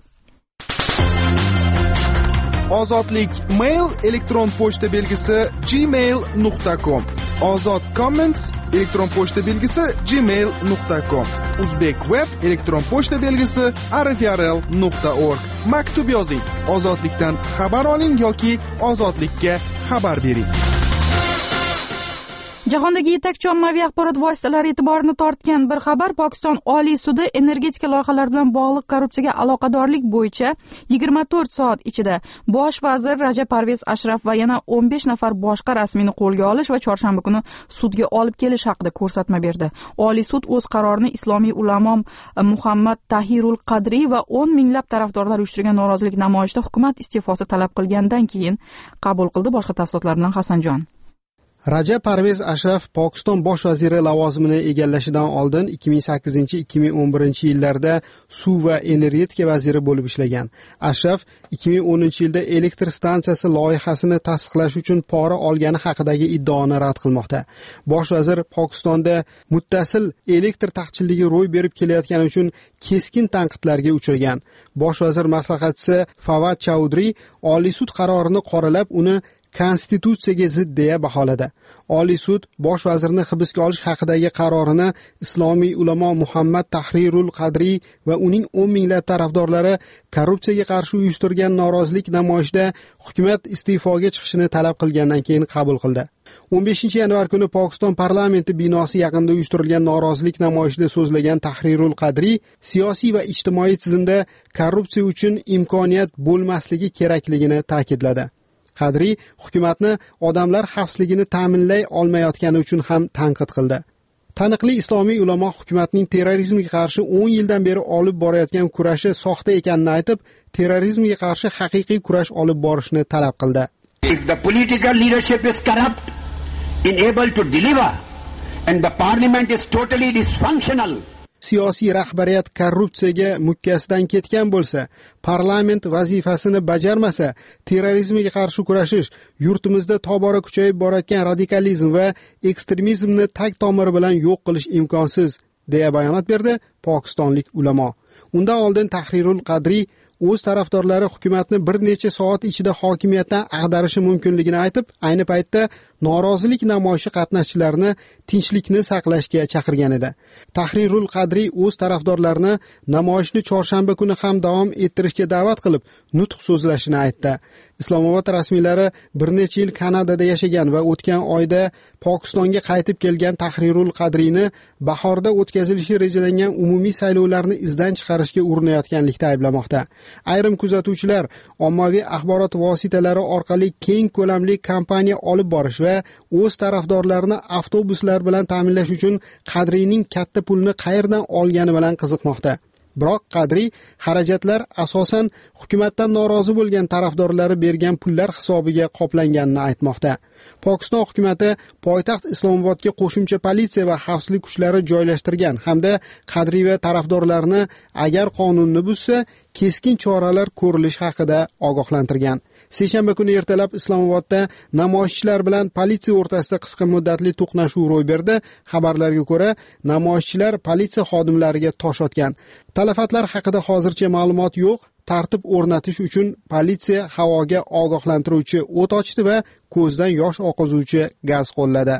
Ozodlik mail elektron pochta belgisi gmail nuqta com. Ozod comments elektron pochta belgisi gmail nuqta com. Uzbek web elektron pochta belgisi r f r l nuqta org. Maktub yozing, ozodlikdan xabar oling yoki ozodlikka xabar bering. Jahondagi yetakchi ommaviy axborot vositalari e'tiborini tortgan bir xabar: Pokiston Oliy sudi energetika loyihalari bilan bog'liq korrupsiyaga aloqadorlik bo'yicha yigirma to'rt soat ichida bosh vazir Rajab Parvez Ashraf va yana o'n besh nafar boshqa rasmiyni qo'lga olish va chorshanba kuni sudga olib kelish haqida ko'rsatma berdi. Oliy sud o'z qarorini islomiy ulamo Muhammad Tahirul Qadri va o'n minglab tarafdorlar uyushtirgan norozilik namoyishida hukumat iste'fosi talab qilgandan keyin qabul qildi. Boshqa tafsilotlar bilan Hasanjon. Rajab Parvez Ashraf Pokiston bosh vaziri lavozimini egallashidan oldin ikki ming sakkizinchi ikki ming o'n birinchi yillarda suv va energetika vaziri bo'lib ishlagan. Ashraf ikki ming o'ninchi yilda elektr stansiyasi loyihasini tasdiqlash uchun pora olgani haqidagi iddaoni rad qilmoqda. Bosh vazir Pokistonda muttasil elektr taqchilligi ro'y berib kelayotgani uchun keskin tanqidlarga uchragan. Bosh vazir maslahatchisi Fawad Chaudhry Oliy sud qarorini qoralab, uni konstitutsiyaga zid deya baholadi. Oliy sud bosh vazirni hibsga olish haqidagi qarorini islomiy ulamo Muhammad Tahrirul Qadri va uning o'n minglab tarafdorlari korrupsiyaga qarshi uyushtirgan norozilik namoyishida hukumat iste'foga chiqishini talab qilgandan keyin qabul qildi. o'n beshinchi yanvar kuni Pokiston parlamenti binosi yaqinida uyushtirilgan norozilik namoyishida so'zlagan Tahrirul Qadri siyosiy va ijtimoiy tizimda korrupsiya uchun imkoniyat bo'lmasligi kerakligini ta'kidladi. Qadri hukumatni odamlar xavfsizligini ta'minlay olmayotgani uchun ham tanqid qildi. Taniqli islomiy ulamo hukumatning terrorizmga qarshi o'n yildan beri olib borayotgan kurashi soxta ekanini aytib, terrorizmga qarshi haqiqiy kurash olib borishni talab qildi. If the political leadership is corrupt, unable to deliver, and the parliament is totally dysfunctional, siyosiy rahbariyat korrupsiyaga mukkasidan ketgan bo'lsa, parlament vazifasini bajarmasa, terrorizmga qarshi kurashish, yurtimizda tobora kuchayib borayotgan radikalizm va ekstremizmni tag tomiri bilan yo'q qilish imkonsiz, deya bayonot berdi pokistonlik ulamo. Undan oldin Tahrirul Qadri o'z tarafdorlari hukumatni bir necha soat ichida hokimiyatdan ag'darishi mumkinligini aytib, ayni paytda norozilik namoyishi qatnashchilarini tinchlikni saqlashga chaqirgan edi. Tahrirul Qadriy o'z tarafdorlarini namoyishni chorshanba kuni ham davom ettirishga da'vat qilib, nutq so'zlashini aytdi. Islomobod rasmiylari bir necha yil Kanadada yashagan va o'tgan oyda Pokistonga qaytib kelgan Tahrirul Qadriyni bahorda o'tkazilishi rejalangan umumiy saylovlarni izdan chiqarishga urinayotganlikda ayblamoqda. Ayrim kuzatuvchilar ommaviy axborot vositalari orqali keng ko'lamli kampaniya olib borish va o'z tarafdorlarini avtobuslar bilan ta'minlash uchun Qadriyning katta pulni qayerdan olgani bilan qiziqmoqda. Biroq Qadriy xarajatlar asosan hukumatdan norozi bo'lgan tarafdorlari bergan pullar hisobiga qoplanganini aytmoqda. Pokiston hukumatı poytaxt Islomobodga qo'shimcha politsiya va xavfsizlik kuchlari joylashtirgan hamda Qadriy va tarafdorlarini agar qonunni buzsa, keskin choralar ko'rilishi haqida ogohlantirgan. Seshanba kuni ertalab Islomobodda namoyishchilar bilan politsiya o'rtasida qisqa muddatli to'qnashuv ro'y berdi. Xabarlarga ko'ra, namoyishchilar politsiya xodimlariga tosh otgan. Talafatlar haqida hozircha ma'lumot yo'q. Tartib o'rnatish uchun politsiya havoga ogohlantiruvchi o't ochdi va ko'zdan yosh oqizuvchi gaz qo'lladi.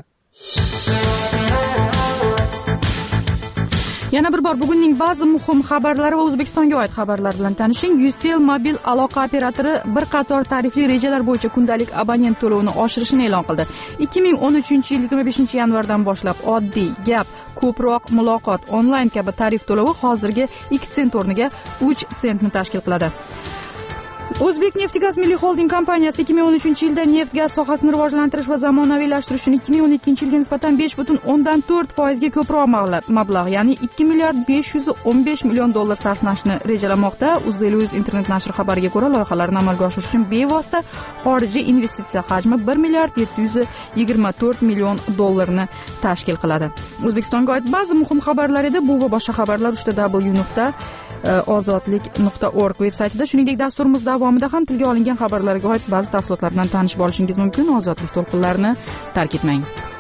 Yana bir bor bugunning ba'zi muhim xabarlari va O'zbekistonga oid xabarlar bilan tanishing. Ucell mobil aloqa operatori bir qator tarifli rejalar bo'yicha kundalik abonent to'lovini oshirishini e'lon qildi. ikki ming o'n uchinchi yil yigirma beshinchi yanvardan boshlab oddiy, gap, ko'proq muloqot, onlayn kabi tarif to'lovi hozirgi ikki sent o'rniga uch sentni tashkil qiladi. O'zbekneftgaz milliy xolding kompaniyasi ikki ming o'n uchinchi yilda neft-gaz sohasini rivojlantirish va zamonaviylashtirish uchun ikki ming o'n ikkinchi yilga nisbatan besh butun o'ndan to'rt foizga ko'proq mablag', ya'ni ikki milliard besh yuz o'n besh million dollar sarflashni rejalamoqda. UzDeLuiz internet nashri xabariga ko'ra, loyihalarni amalga oshirish uchun bevosita xorijiy investitsiya hajmi bir milliard yetti yuz yigirma to'rt million dollarni tashkil qiladi. O'zbekistonga oid ba'zi muhim xabarlar edi. Bu va boshqa xabarlar uch w nuqta ozodlik nuqta org veb-saytida, shuningdek dasturimiz davomida ham tilga olingan xabarlarga oid ba'zi tafsilotlar bilan tanishib olishingiz mumkin. Ozodlik to'lqinlarini tark etmang.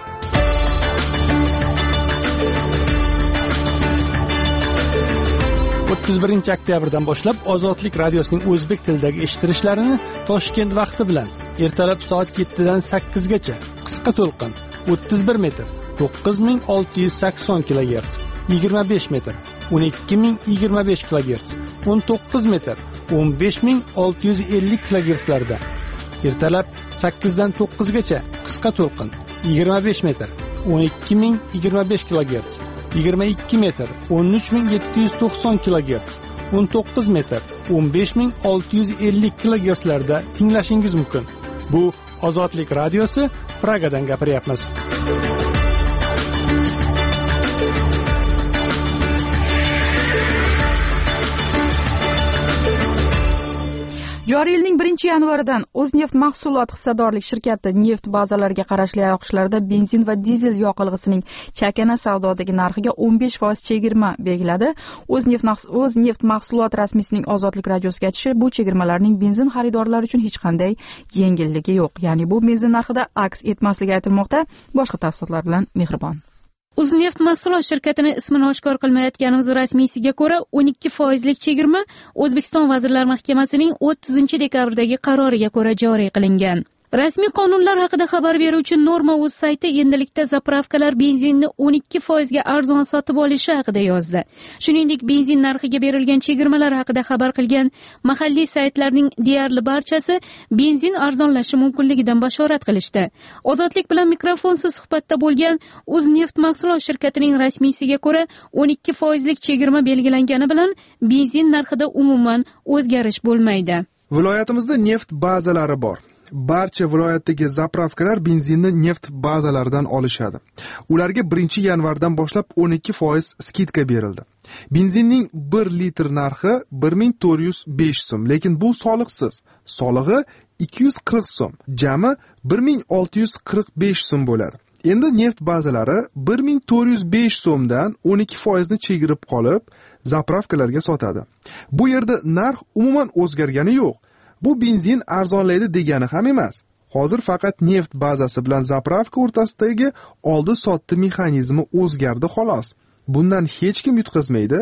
o'ttiz birinchi oktyabrdan boshlab Ozodlik radiosining o'zbek tilidagi eshittirishlarini Toshkent vaqti bilan ertalab soat yettidan sakkizgacha qisqa to'lqin o'ttiz bir metr to'qqiz ming olti yuz sakson kilogerts, yigirma besh metr o'n ikki ming yigirma besh kilogerts, o'n to'qqiz metr o'n besh ming olti yuz ellik kilogertslarda, ertalab sakkizdan to'qqizgacha qisqa to'lqin yigirma besh metr o'n ikki ming yigirma besh kilogerts, yigirma ikki metr o'n uch ming yetti yuz to'qson kilogerts, o'n to'qqiz metr o'n besh ming olti yuz ellik kilogertslarda tinglashingiz mumkin. Bu Ozodlik radiosi, Pragadan gapiryapmiz. Joriy yilning birinchi yanvaridan O'zneft mahsulot hissadorlik shirkati neft bazalariga qarashli ayoqishlarda benzin va dizel yoqilg'isining chakana savdodagi narxiga o'n besh foiz chegirma belgiladi. O'zneft O'zneft mahsulot rasmiysining Ozodlik radiosiga aytishi, bu chegirmalarning benzin xaridorlari uchun hech qanday yengilligi yo'q. Ya'ni bu benzin narxida aks etmasligi aytilmoqda. Boshqa tafsilotlar bilan Mehribon. Uzneft mahsulot shirkatini ismini oshkor qilmayotganimiz rasmiysiga ko'ra, o'n ikki foizlik chegirma O'zbekiston Vazirlar Mahkamasining o'ttizinchi dekabrdagi qaroriga ko'ra joriy qilingan. Rasmiy qonunlar haqida xabar beruvchi Norma.uz sayti endilikda zapravkalar benzinni o'n ikki foizga arzon sotib olishi haqida yozdi. Shuningdek, benzin narxiga berilgan chegirmalar haqida xabar qilgan mahalliy saytlarning deyarli barchasi benzin arzonlashi mumkinligidan bashorat qilishdi. Ozodlik bilan mikrofonsiz suhbatda bo'lgan O'zneft mahsulot shirkatining rasmiysiga ko'ra, o'n ikki foizlik chegirma belgilangani bilan benzin narxida umuman o'zgarish bo'lmaydi. Viloyatimizda neft bazalari bor. Barcha viloyatdagi zapravkalar benzinni neft bazalaridan olishadi. Ularga birinchi yanvardan boshlab o'n ikki foiz skidka berildi. Benzinning bir litr narxi bir ming to'rt yuz besh so'm, lekin bu soliqsiz. Solig'i ikki yuz qirq so'm, jami bir ming olti yuz qirq besh so'm bo'ladi. Endi neft bazalari bir ming to'rt yuz besh so'mdan o'n ikki foizni chegirib qolib, zapravkalarga sotadi. Bu yerda narx umuman o'zgargani yo'q. Bu benzin arzonlaydi degani ham emas. Hozir faqat neft bazasi bilan zapravka o'rtasidagi oldi-sotdi mexanizmi o'zgardi xolos. Bundan hech kim yutqazmaydi,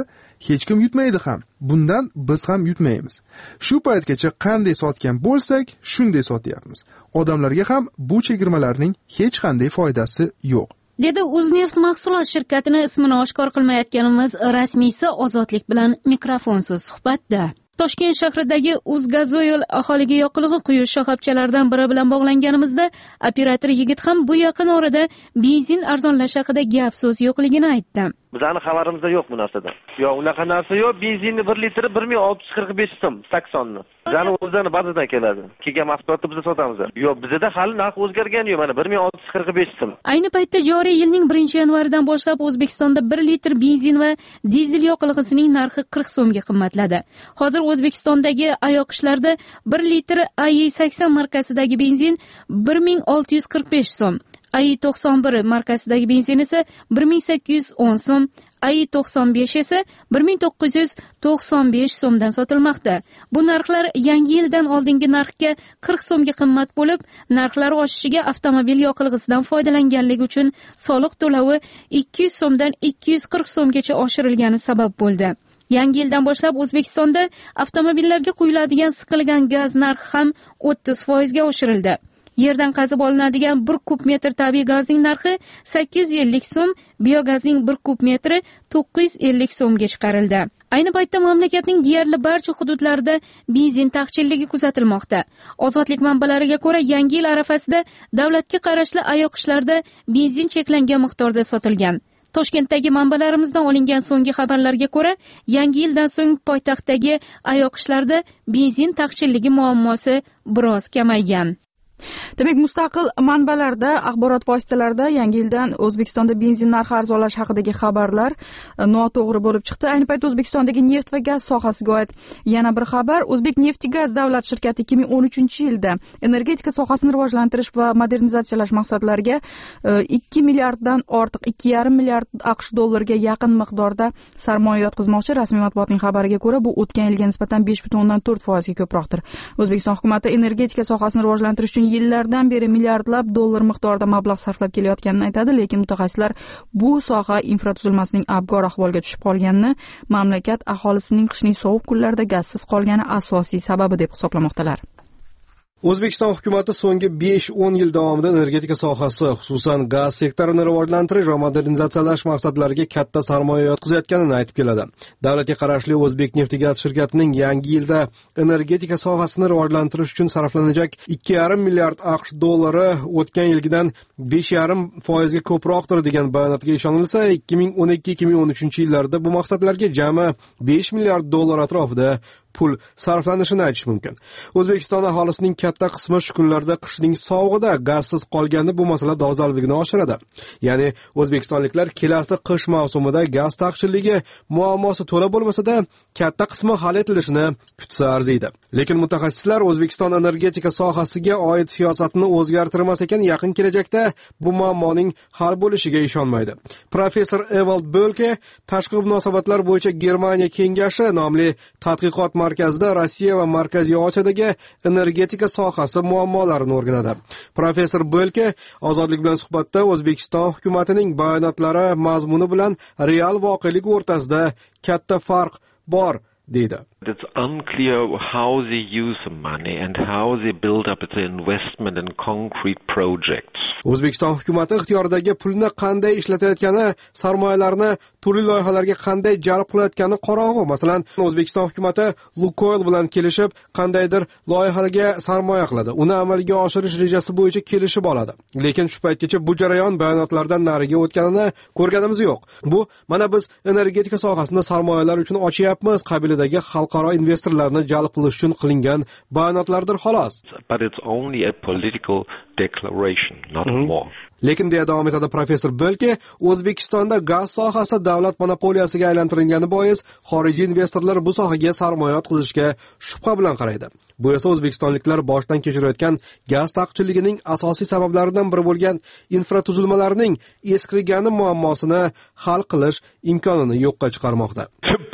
hech kim yutmaydi ham. Bundan biz ham yutmaymiz. Shu paytgacha qanday sotgan bo'lsak, shunday sotyapmiz. Odamlarga ham bu chegirmalarning hech qanday foydasi yo'q. dedi Uzneft mahsulot shirkatini ismini oshkor qilmayotganimiz rasmiysi Ozodlik bilan mikrofonsiz suhbatda. Toshkent shahridagi Uzgazoil aholiga yoqilg'i quyish shoxobchalaridan biri bilan bog'langanimizda operator yigit ham bu yaqin orada benzin arzonlash haqida gap so'z yo'qligini aytdi. Bizani xabarimizda yo'q bu narsadan. Yo'q, unaqa narsa yo'q. Benzinni bir litri bir ming olti yuz qirq besh so'm saksonni. Bizani o'zini bazadan keladi. Kelgan mahsulotni biz sotamiz. Yo'q, bizda hali narx o'zgargani yo'q. Mana bir ming olti yuz qirq besh so'm. Ayni paytda joriy yilning birinchi yanvaridan boshlab O'zbekistonda bir litr benzin va dizel yoqilg'isining narxi qirq so'mga qimmatladi. Hozir O'zbekistondagi ayoqishlarda bir litr A Y sakson markasidagi benzin bir ming olti yuz qirq besh so'm. A Y to'qson bir markasidagi benzin esa bir ming sakkiz yuz o'n so'm, A Y to'qson besh esa bir ming to'qqiz yuz to'qson besh so'mdan sotilmoqda. Bu narxlar yangi yildan oldingi narxga qirq so'mga qimmat bo'lib, narxlar oshishiga avtomobil yoqilg'isidan foydalanganligi uchun soliq to'lovi ikki yuz so'mdan ikki yuz qirq so'mgacha oshirilgani sabab bo'ldi. Yangi yildan boshlab O'zbekistonda avtomobillarga quyiladigan siqilgan gaz narxi ham o'ttiz foizga oshirildi. Yerdan qazib olinadigan bir kub metr tabiiy gazning narxi sakkiz yuz ellik so'm, biogazning bir kub metri to'qqiz yuz ellik so'mga chiqarildi. Ayni paytda mamlakatning deyarli barcha hududlarida benzin taqchilligi kuzatilmoqda. Ozodlik manbalariga ko'ra, yangi yil arafasida davlatga qarashli ayoqishlarda benzin cheklangan miqdorda sotilgan. Toshkentdagi manbalarimizdan olingan so'nggi xabarlarga ko'ra, yangi yildan so'ng poytaxtdagi ayoqishlarda benzin taqchilligi muammosi biroz kamaygan. Demak, mustaqil manbalarda, axborot vositalarida yangi yildan O'zbekistonda benzin narxi arzonlashi haqidagi xabarlar noto'g'ri bo'lib chiqdi. Ayni paytda O'zbekistondagi neft va gaz sohasiga oid yana bir xabar. O'zbekneftgaz davlat shirkati ikki ming o'n uchinchi yilda energetika sohasini rivojlantirish va modernizatsiyalash maqsadlariga ikki milliarddan ortiq ikki yarim milliard AQSh dollariga yaqin miqdorda sarmoya yotqizmoqchi. Rasmiy matbuotning xabariga ko'ra, bu o'tgan yilga nisbatan besh butun o'ndan to'rt foizga ko'proqdir. O'zbekiston hukumati energetika sohasini rivojlantirish uchun yillardan beri milliardlab dollar miqdorida mablag' sarflab kelayotganini aytadi, lekin mutaxassislar bu soha infratuzilmasining abgor ahvolga tushib qolganini, mamlakat aholisining qishning sovuq kunlarida gazsiz qolgani asosiy sababi deb hisoblamoqdalar. O'zbekiston hukumati so'nggi besh o'n yil davomida energetika sohasi, xususan gaz sektorini rivojlantirish va modernizatsiyalash maqsadlariga katta sarmoya yotqizayotganini aytib keladi. Davlatga qarashli O'zbekneftgaz shirkatining yangi yilda energetika sohasini rivojlantirish uchun sarflanajak ikki yarim milliard AQSh dollari o'tgan yilgidan besh yarim foizga ko'proqdir degan bayonotga ishonilsa, ikki ming o'n ikki ikki ming o'n uchinchi yillarda bu maqsadlarga jami besh milliard dollar atrofida pul sarflanishini aytish mumkin. O'zbekiston aholisining katta qismi shu kunlarda qishning sovug'ida gazsiz qolganda bu masala dolzarbligini oshiradi. Ya'ni o'zbekistonliklar kelasi qish mavsumida gaz taqchilligi muammosi to'la bo'lmasa-da, katta qismi hal etilishini kutsa arziydi. Lekin mutaxassislar O'zbekiston energetika sohasiga oid siyosatni o'zgartirmas ekan, yaqin kelajakda bu muammoning hal bo'lishiga ishonmaydi. Professor Evald Bölke tashqi munosabatlar bo'yicha Germaniya kengashi nomli tadqiqot markazida Rossiya va Markaziy Osiyodagi energetika sohasi muammolarini o'rganadi. Professor Bölke Ozodlik bilan suhbatda O'zbekiston hukumatining bayonotlari mazmuni bilan real voqelik o'rtasida katta farq bor deydi. It's unclear how they use the money and how they build up the investment in concrete projects. O'zbekiston hukumati ixtiyoridagi pulni qanday ishlatayotgani, sarmoyalarni turli loyihalarga qanday jalb qilayotgani qorong'u. Masalan, O'zbekiston hukumati Lukoil bilan kelishib, qandaydir loyihaga sarmoya qiladi. Uni amalga oshirish rejasi bo'yicha kelishib oladi. Lekin shu paytgacha bu jarayon bayonotlardan nariga o'tganini ko'rganimiz yo'q. Bu mana biz energetika sohasini sarmoyalar uchun ochyapmiz qabilidagi xalqaro investorlarni jalb qilish uchun qilingan bayonotlardir xolos. But it's only a political declaration, not mm-hmm. more. Lekin deya davom etadi professor Bölke, O'zbekistonda gaz sohasi davlat monopoliyasiga aylantirilgani bois xorijiy investorlar bu sohaga sarmoya yotqizishga shubha bilan qaraydi. Bu esa o'zbekistonliklar boshdan kechirayotgan gaz taqchilligining asosiy sabablaridan biri bo'lgan infratuzilmalarning eskirgani muammosini hal qilish imkonini yo'qqa chiqarmoqda.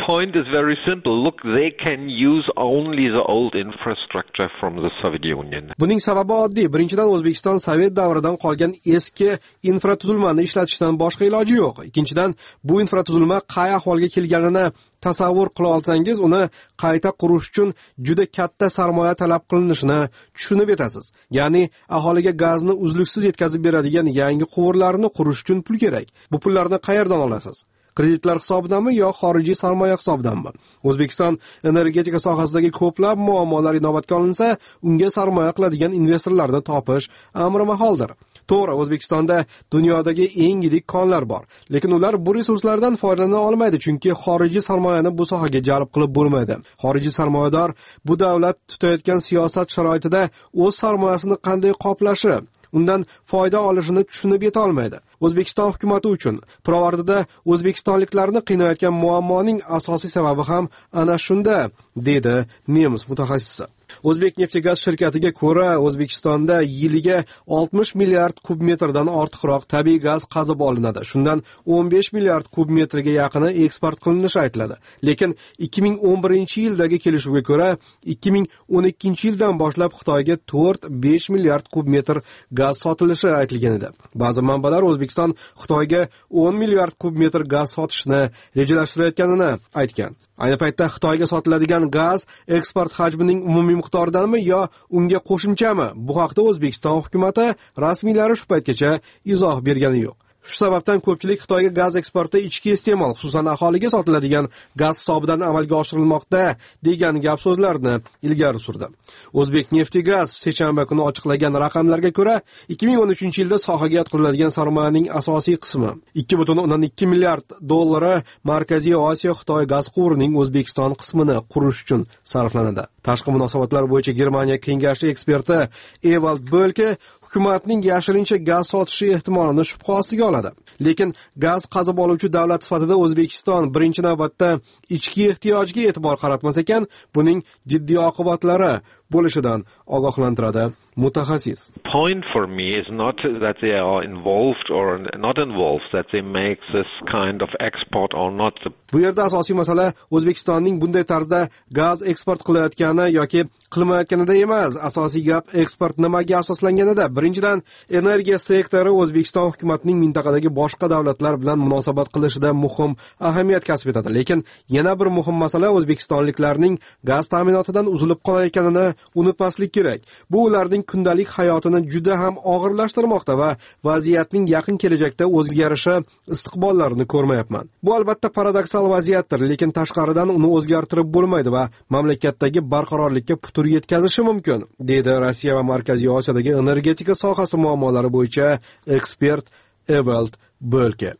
point is very simple. Look, they can use only the old infrastructure from the Soviet Union. Buning sababi oddiy. Birinchidan, O'zbekiston Sovet davridan qolgan eski infratuzilmani ishlatishdan boshqa iloji yo'q. Ikkinchidan, bu infratuzilma qay ahvolga kelganini tasavvur qila olsangiz, uni qayta qurish uchun juda katta sarmoya talab qilinishini tushunib yetasiz. Ya'ni aholiga gazni uzluksiz yetkazib beradigan yangi quvurlarni qurish uchun pul kerak. Bu pullarni qayerdan olasiz? Kreditlar hisobidanmi yo xorijiy sarmoya hisobidanmi? O'zbekiston energetika sohasidagi ko'plab muammolar inobatga olinsa, unga sarmoya qiladigan investorlarni topish amri maholdir. To'g'ri, O'zbekistonda dunyodagi eng yirik konlar bor, lekin ular bu resurslardan foydalana olmaydi, chunki xorijiy sarmoyani bu sohaga jalb qilib bo'lmaydi. Xorijiy sarmoyador bu davlat tutayotgan siyosat sharoitida o'z sarmoyasini qanday qoplashi, undan foyda olishini tushunib yeta olmaydi. O'zbekiston hukumati uchun pirovardida o'zbekistonliklarni qiynayotgan muammoning asosiy sababi ham ana shunda, dedi nemis mutaxassisi. O'zbekneftgaz shirkatiga ko'ra, O'zbekistonda yiliga oltmish milliard kub metrdan ortiqroq tabiiy gaz qazib olinadi. Shundan o'n besh milliard kub metrga yaqini eksport qilinishi aytiladi. Lekin ikki ming o'n birinchi yildagi kelishuvga ko'ra, ikki ming o'n ikkinchi yildan boshlab Xitoyga to'rt besh milliard kub metr gaz sotilishi aytilgan edi. Ba'zi manbalar O'zbekiston Xitoyga o'n milliard kub metr gaz sotishni rejalashtirayotganini aytgan. Ayni paytda Xitoyga sotiladigan gaz eksport hajmining umumiy miqdoridanmi yo unga qo'shimchami? Bu haqda O'zbekiston hukumati rasmiylari shu paytgacha izoh bergani yo'q. Shu sababdan ko'pchilik Xitoyga gaz eksporti ichki iste'mol, xususan aholiga sotiladigan gaz hisobidan amalga oshirilmoqda degan gap so'zlarni ilgari surdi. O'zbekneftgaz seshanba kuni ochiqlagan raqamlarga ko'ra, ikki ming o'n uchinchi yilda sohaga yotqiziladigan sarmoyaning asosiy qismi ikki butun o'ndan ikki milliard dollari Markaziy Osiyo Xitoy gaz quvurining O'zbekiston qismini qurish uchun sarflanadi. Tashqi munosabatlar bo'yicha Germaniya kengashi eksperti Ewald Bölke hukumatning yashirincha gaz sotishi ehtimolini shubha ostiga oladi. Lekin gaz qazib oluvchi davlat sifatida O'zbekiston birinchi navbatda ichki ehtiyojga e'tibor qaratmas ekan, buning jiddiy oqibatlari bo'lishidan ogohlantiradi mutaxassis. Point for me is not that they are involved or not involved, that they make this kind of export or not. Bu yerda asosiy masala O'zbekistonning bunday tarzda gaz eksport qilayotgani yoki qilmayotganida emas. Asosiy gap eksport nimaga asoslanganida. Birinchidan, energiya sektori O'zbekiston hukumatining mintaqadagi boshqa davlatlar bilan munosabat qilishida muhim ahamiyat kasb etadi. Lekin yana bir muhim masala O'zbekistonliklarning gaz ta'minotidan uzilib qolayotganini unutmaslik kerak. Bu ularning kundalik hayotini juda ham og'irlashtirmoqda va vaziyatning yaqin kelajakda o'zgarishi istiqbollarini ko'rmayapman. Bu albatta paradoksal vaziyatdir, lekin tashqaridan uni o'zgartirib bo'lmaydi va mamlakatdagi barqarorlikka putur yetkazishi mumkin, dedi Rossiya va Markaziy Osiyodagi energetika sohasi muammolari bo'yicha ekspert Ewald Bölke.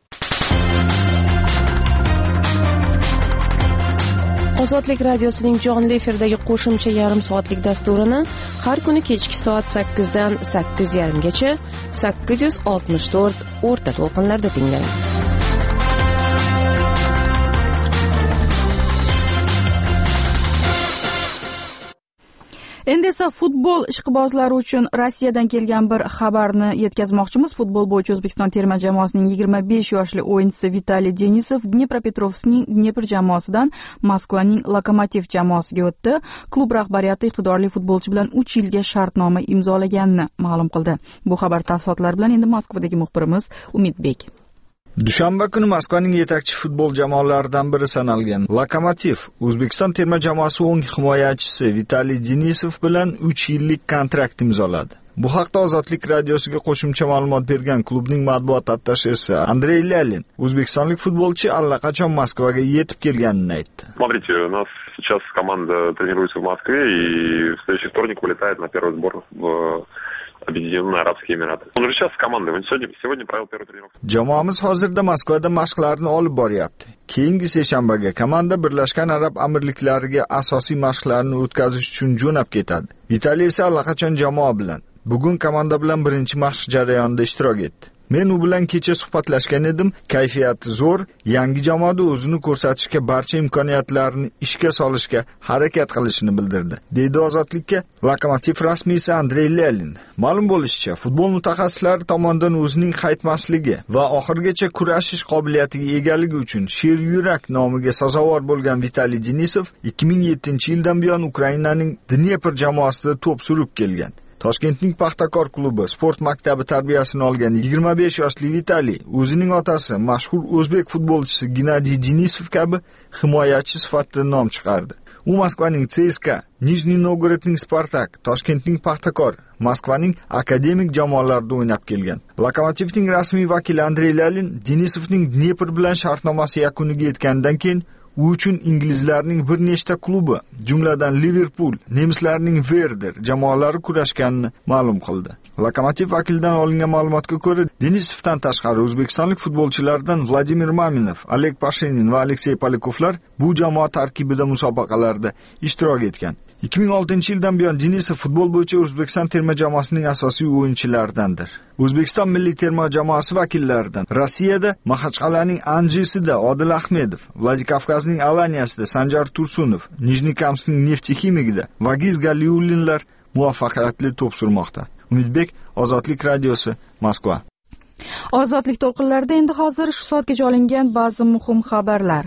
Ozodlik radiosining jonli efirdagi qo'shimcha yarim soatlik dasturini har kuni kechki soat sakkizdan sakkiz yarim gacha sakkiz yuz oltmish to'rt o'rta to'lqinlarda tinglang. Endi esa futbol ishqibozlari uchun Rossiyadan kelgan bir xabarni yetkazmoqchimiz. Futbol bo'yicha O'zbekiston terma jamoasining yigirma besh yoshli o'yinchisi Vitaliy Denisov Dnepropetrovskning Dnepr jamoasidan Moskvaning Lokomotiv jamoasiga o'tdi. Klub rahbariyati iqtidorli futbolchi bilan uch yilga shartnoma imzolaganini ma'lum qildi. Bu xabar tafsilotlari bilan endi Moskvadagi muxbirimiz Umidbek. Dushanba kuni Moskvaning yetakchi futbol jamoalaridan biri sanalgan Lokomotiv O'zbekiston terma jamoasi o'ng himoyachisi Vitaliy Denisov bilan uch yillik kontrakt imzoladi. Bu haqda Ozodlik radiosiga qo'shimcha ma'lumot bergan klubning matbuot attashesi Andrey Lyalin O'zbekistonlik futbolchi allaqachon Moskvaga yetib kelganini aytdi. Смотрите, у нас сейчас команда тренируется в Москве и в следующий вторник вылетает на первый сбор в Объединенные Арабские Эмираты. Он уже сейчас с командой, он сегодня, сегодня провел первую тренировку. Jamoamiz hozirda Moskvada mashqlarni olib boryapti. Keyingi seshanbaga komanda Birlashgan Arab Amirliklariga asosiy mashqlarni o'tkazish uchun jo'nab ketadi. Vitaliy esa allaqachon jamoa bilan. Bugun komanda bilan birinchi mashq jarayonida ishtirok etdi. Men u bilan kecha suhbatlashgan edim. Kayfiyati zo'r, yangi jamoada o'zini ko'rsatishga, barcha imkoniyatlarni ishga solishga harakat qilishini bildirdi, deydi Ozodlikka Lokomotiv rasmiysi Andrey Lelin. Ma'lum bo'lishicha, futbol mutaxassislari tomonidan o'zining qaytmasligi va oxirgacha kurashish qobiliyatiga egaligi uchun Sher yurak nomiga sazovor bo'lgan Vitaliy Denisov ikki ming yettinchi yildan buyon Ukrainaning Dnepr jamoasida to'p surib kelgan. Toshkentning Paxtakor klubi sport maktabi tarbiyasini olgan yigirma besh yoshli Vitaliy o'zining otasi mashhur o'zbek futbolchisi Gennadiy Denisov kabi himoyachi sifatida nom chiqardi. U Moskvaning C S K A, Nijniy Novgorodning Spartak, Toshkentning Paxtakor, Moskvaning akademik jamoalarida o'ynab kelgan. Lokomotivning rasmiy vakili Andrey Lelin Denisovning Dnepr bilan shartnomasi yakuniga yetgandan keyin u uchun inglizlarning bir nechta klubi, jumladan Liverpool, nemislarning Werder jamoalari kurashganini ma'lum qildi. Lokomotiv vakilidan olingan ma'lumotga ko'ra, Denisovdan tashqari o'zbekistonlik futbolchilardan Vladimir Maminov, Oleg Pashenin va Aleksey Polikovlar bu jamoa tarkibida musobaqalarda ishtirok etgan. ikki ming oltinchi yildan buyon Denisov futbol bo'yicha O'zbekiston terma jamoasining asosiy o'yinchilaridandir. O'zbekiston milliy terma jamoasi vakillaridan Rossiyada Maxachqal'aning Anjisida Odil Ahmedov, Vladikavkazning Alaniyasida Sanjar Tursunov, Nijnikamskning Neftiximigida Vagiz Galiulinlar muvaffaqiyatli to'p surmoqda. Umidbek, Ozodlik radiosi, Moskva. Ozodlik to'lqinlarida endi hozir shu soatgacha olingan ba'zi muhim xabarlar.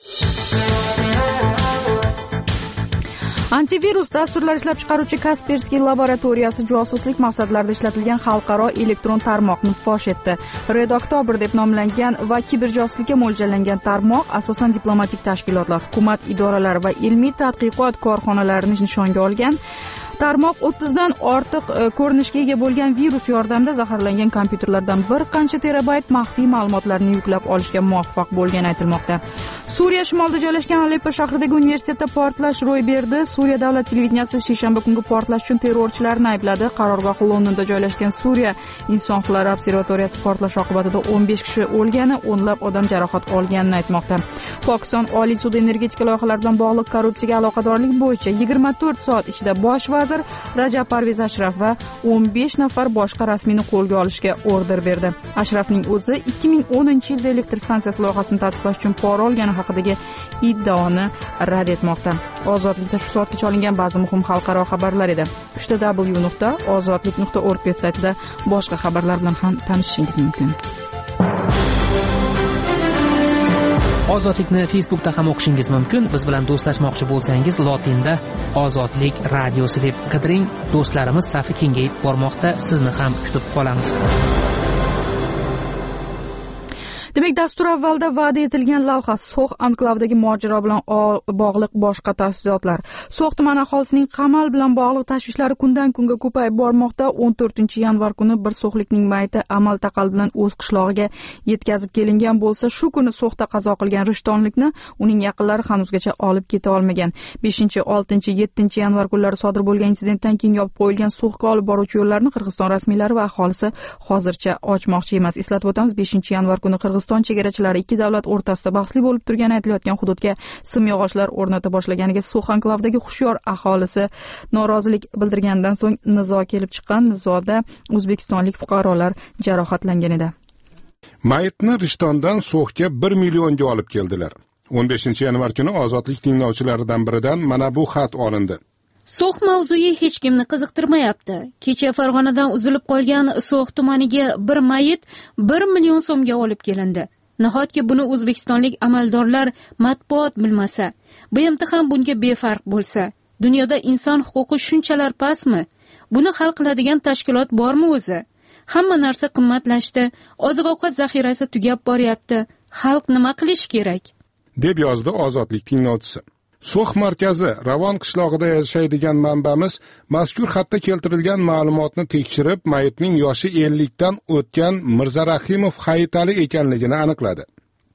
Antivirus dasturlar ishlab chiqaruvchi Kaspersky laboratoriyasi josuslik maqsadlarida ishlatilgan xalqaro elektron tarmoqni fosh etdi. Red October deb nomlangan va kiberjosuslikka mo'ljallangan tarmoq asosan diplomatik tashkilotlar, hukumat idoralari va ilmiy tadqiqot korxonalarini nishonga olgan. Tarmoq o'ttizdan ortiq ko'rinishga ega bo'lgan virus yordamida zaharlangan kompyuterlardan bir qancha terabayt maxfiy ma'lumotlarni yuklab olishga muvaffaq bo'lgani aytilmoqda. Suriya shimolida joylashgan Aleppo shahridagi universitetda portlash ro'y berdi. Suriya davlat televideniyasi seshanba kungi portlash uchun terrorchilarni aybladi. Qarorgohi Londonda joylashgan Suriya inson huquqlari observatoriyasi portlash oqibatida o'n besh kishi o'lgani, o'nlab odam jarohat olganini aytmoqda. Pokiston Oliy sudi energetika loyihalari bilan bog'liq korrupsiyaga aloqadorlik bo'yicha yigirma to'rt soat ichida bosh vazir Rajab Parvez Ashraf va o'n besh nafar boshqa rasmiyni qo'lga olishga order berdi. Ashrafning o'zi ikki ming o'ninchi yilda elektr stansiyasi loyihasini tasdiqlash uchun pora olgani haqidagi iddaoni rad etmoqda. Ozodlikda shu soatgacha olingan ba'zi muhim xalqaro xabarlar edi. uchta w nuqta ozodlik nuqta org veb-saytida boshqa xabarlar bilan ham tanishishingiz mumkin. Ozodlikni Facebookda ham o'qishingiz mumkin. Biz bilan do'stlashmoqchi bo'lsangiz, lotinda Ozodlik radiosi deb qidiring. Do'stlarimiz safi kengayib bormoqda. Sizni ham kutib qolamiz. Demak, dastur avvalda va'da etilgan lavha So'x anklavidagi mojaro bilan bog'liq boshqa tafsilotlar. So'x tumani aholisining qamal bilan bog'liq tashvishlari kundan kunga ko'payib bormoqda. o'n to'rtinchi yanvar kuni bir so'xlikning mayti amal taqal bilan o'z qishlog'iga yetkazib kelingan bo'lsa, shu kuni So'xda qazo qilgan rishtonlikni uning yaqinlari hanuzgacha olib keta olmagan. beshinchi, oltinchi, yettinchi yanvar kunlari sodir bo'lgan insidentdan keyin yopib qo'yilgan So'xga olib boruvchi yo'llarni Qirg'iziston rasmiylari va aholisi hozircha ochmoqchi emas. Eslatib o'tamiz, beshinchi yanvar kuni Qirg'iziston chegarachilari ikki davlat o'rtasida bahsli bo'lib turgani aytilayotgan hududga simyog'ochlar o'rnata boshlaganiga So'x anklavidagi hushyor aholisi norozilik bildirganidan so'ng nizo kelib chiqqan. Nizoda o'zbekistonlik fuqarolar jarohatlangan edi. Mayitni Rishtondan So'xga bir millionga olib keldilar. o'n beshinchi yanvar kuni Ozodlik tinglovchilaridan biridan mana bu xat olindi. So'x mavzuyi hech kimni qiziqtirmayapti. Kecha Farg'onadan uzilib qolgan So'x tumaniga bir mayit bir million so'mga olib kelindi. Nahotki buni o'zbekistonlik amaldorlar matbuot bilmasa, B M T ham bunga befarq bo'lsa, dunyoda inson huquqi shunchalar pastmi? Buni hal qiladigan tashkilot bormi o'zi? Hamma narsa qimmatlashdi, oziq-ovqat zaxirasi tugab boryapti. Xalq nima qilish kerak? deb yozdi Ozodlik tinglovchisi. So'x markazi Ravon qishlog'ida yashaydigan manbamiz mazkur xatda keltirilgan ma'lumotni tekshirib, mayitning yoshi ellikdan o'tgan Mirzarahimov Hayitali ekanligini aniqladi.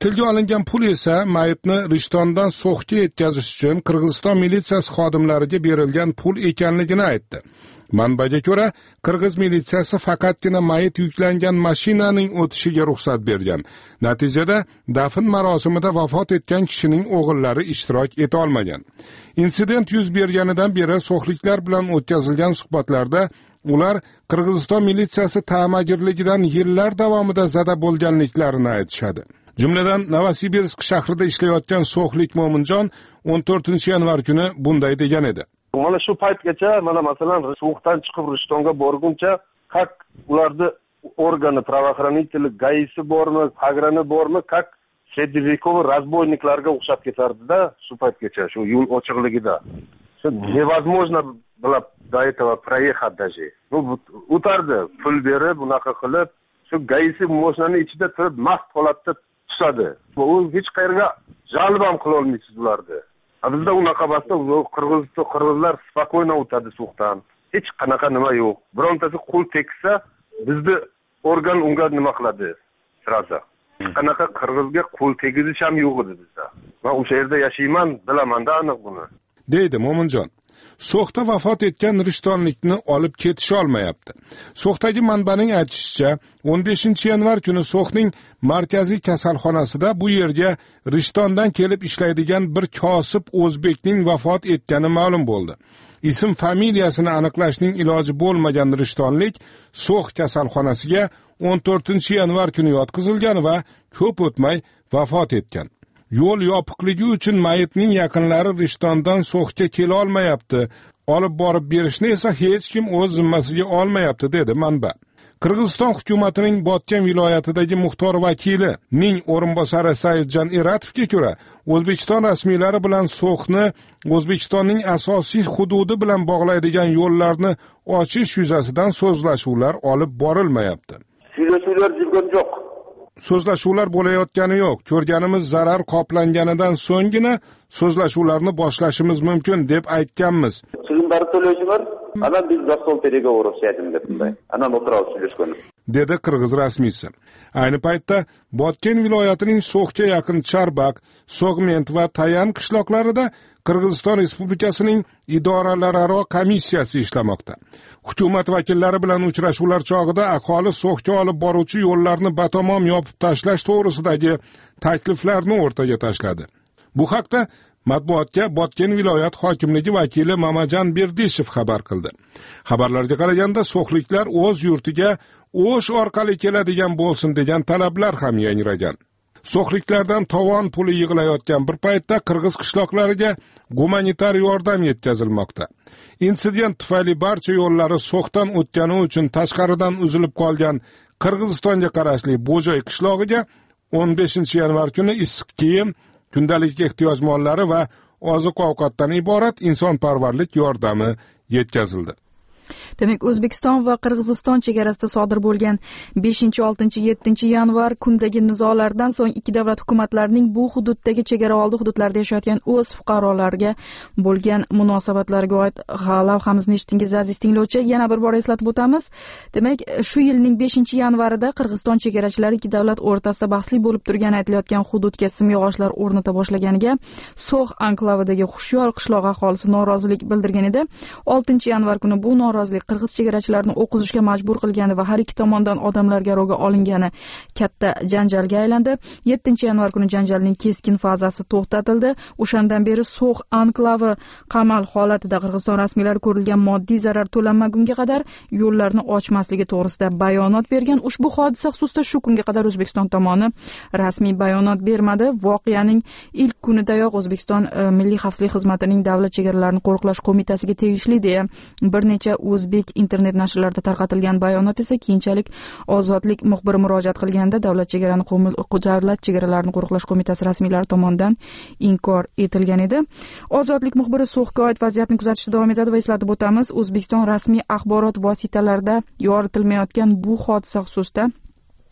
Tilga olingan pul esa mayitni Rishtondan So'xga yetkazish uchun Qirg'iziston militsiyasi xodimlariga berilgan pul ekanligini aytdi. Manbaga ko'ra, Qirg'iz militsiyasi faqatgina mayit yuklangan mashinaning o'tishiga ruxsat bergan. Natijada dafn marosimida vafot etgan kishining o'g'illari ishtirok eta olmagan. Insident yuz berganidan beri so'xliklar bilan o'tkazilgan suhbatlarda ular Qirg'iziston militsiyasi ta'magirligidan yillar davomida zada bo'lganliklarini aytishadi. Jumladan Novosibirsk shahrida ishlayotgan so'xlik Mo'minjon o'n to'rtinchi yanvar kuni bunday degan edi. Mana shu paytgacha, mana masalan, So'xdan chiqib Rishtonga borguncha, как ularda organi правоохранители, gaisi bormi, pagrani bormi, как srednевековый разбойникlarga o'xshab ketardi-da, shu paytgacha, shu yo'l ochiqligida. Shu невозможно было до этого проехать даже. Ну, o'tardi, pul berib, bunaqa qilib, shu gaisi mashinaning ichida turib mast holatda tushadi. Bu hech qayerga jalb ham qila olmaysiz ularni. Bizda unaqa emasda, Qirg'iziston qirg'izlar spokойно o'tadi So'xdan. Hech qanaqa nima yo'q. Birontasi qo'l teksa, bizni organ unga nima qiladi? Siraza. Hech qanaqa qirg'izga qo'l tegizish ham yo'q edi bizda. Men o'sha yerda yashayman, bilaman-da aniq buni. deydi Mo'minjon. So'xda vafot etgan rishtonlikni olib ketisha olmayapti. So'xdagi manbaning aytishicha, o'n beshinchi yanvar kuni So'xning markaziy kasalxonasida bu yerga Rishtondan kelib ishlaydigan bir kosib o'zbekning vafot etgani ma'lum bo'ldi. Ism familiyasini aniqlashning iloji bo'lmagan rishtonlik So'x kasalxonasiga o'n to'rtinchi yanvar kuni yotqizilgan va ko'p o'tmay vafot etgan. Yo'l yopiqligi uchun mayitning yaqinlari Rishtondan So'xga kela olmayapti. Olib borib berishni esa hech kim o'z zimmasiga olmayapti, dedi manba. Qirg'iziston hukumatining Botken viloyatidagi muxtor vakili ning o'rinbosari Saidjon Iratovga ko'ra, O'zbekiston rasmiylari bilan So'xni O'zbekistonning asosiy hududi bilan bog'laydigan yo'llarni ochish yuzasidan so'zlashuvlar olib borilmayapti. So'zlashuvlar bo'lgan yo'q. So'zlashuvlar bo'layotgani yo'q. Ko'rganimiz zarar qoplanganidan so'nggina so'zlashuvlarni boshlashimiz mumkin deb aytganmiz. Sig'imlar to'lashlar, ana biz dasol teriga o'rashaydim deb bunday. Ana o'tirib so'zlashgan. dedi Qirg'iz rasmiysi. Ayni paytda Botken viloyatining So'xga yaqin Charbaq, Sogment va Tayan qishloqlarida Qirg'iziston Respublikasining idoralararo komissiyasi ishlamoqda. Hukumat vakillari bilan uchrashuvlar chog'ida aholi So'xga olib boruvchi yo'llarni batamom yopib tashlash to'g'risidagi takliflarni o'rtaga tashladi. Bu haqda matbuotga Botken viloyat hokimligi vakili Mamajan Berdishev xabar qildi. Xabarlarga qaraganda so'xliklar o'z yurtiga O'sh orqali keladigan bo'lsin degan talablar ham yangragan. So'xliklardan tovon puli yig'ilayotgan bir paytda Qirg'iz qishloqlariga gumanitar yordam yetkazilmoqda. Insident tufayli barcha yo'llari So'xdan o'tgani uchun tashqaridan uzilib qolgan Qirg'izistonga qarashli Bo'joy qishlog'iga o'n beshinchi yanvar kuni issiq kiyim, kundalik ehtiyoj mollari va oziq-ovqatdan iborat insonparvarlik yordami yetkazildi. Demak, O'zbekiston va Qirg'iziston chegarasida sodir bo'lgan beshinchi, oltinchi, yettinchi yanvar kundagi nizolardan so'ng ikki davlat hukumatlarining bu hududdagi chegara oldi hududlarda yashayotgan o'z fuqarolariga bo'lgan munosabatlariga oid lavhamizni eshitdingiz aziz tinglovchi. Yana bir bor eslatib o'tamiz. Demak, shu yilning beshinchi yanvarida Qirg'iziston chegarachilari ikki davlat o'rtasida bahsli bo'lib turgan aytilayotgan hududga simyog'ochlar o'rnata boshlaganiga So'x anklavidagi Xushyor qishlog'i aholisi norozilik bildirgan edi. oltinchi yanvar kuni bu norozilik qirg'iz chegarachilarini o'q uzishga majbur qilgani va har ikki tomondan odamlar garovga olingani katta janjalga aylandi. yettinchi yanvar kuni janjalning keskin fazasi to'xtatildi. O'shandan beri So'x anklavi qamal holatida Qirg'iziston rasmiylari ko'rilgan moddiy zarar to'lanmagunga qadar yo'llarni ochmasligi to'g'risida bayonot bergan. Ushbu hodisa xususida shu kunga qadar O'zbekiston tomoni rasmiy bayonot bermadi. Voqeaning ilk kunidayoq O'zbekiston Milliy xavfsizlik xizmatining davlat chegaralarini qo'riqlash qo'mitasiga tegishli deya bir necha o'zbek internet nashrlarida tarqatilgan bayonot esa keyinchalik Ozodlik muxbiri murojaat qilganda davlat chegarani davlat chegaralarini qo'riqlash qo'mitasi rasmiylari tomonidan inkor etilgan edi. Ozodlik muxbiri So'xga oid vaziyatni kuzatishda davom etadi va eslatib o'tamiz, O'zbekiston rasmiy axborot vositalarida yoritilmayotgan bu hodisa xususida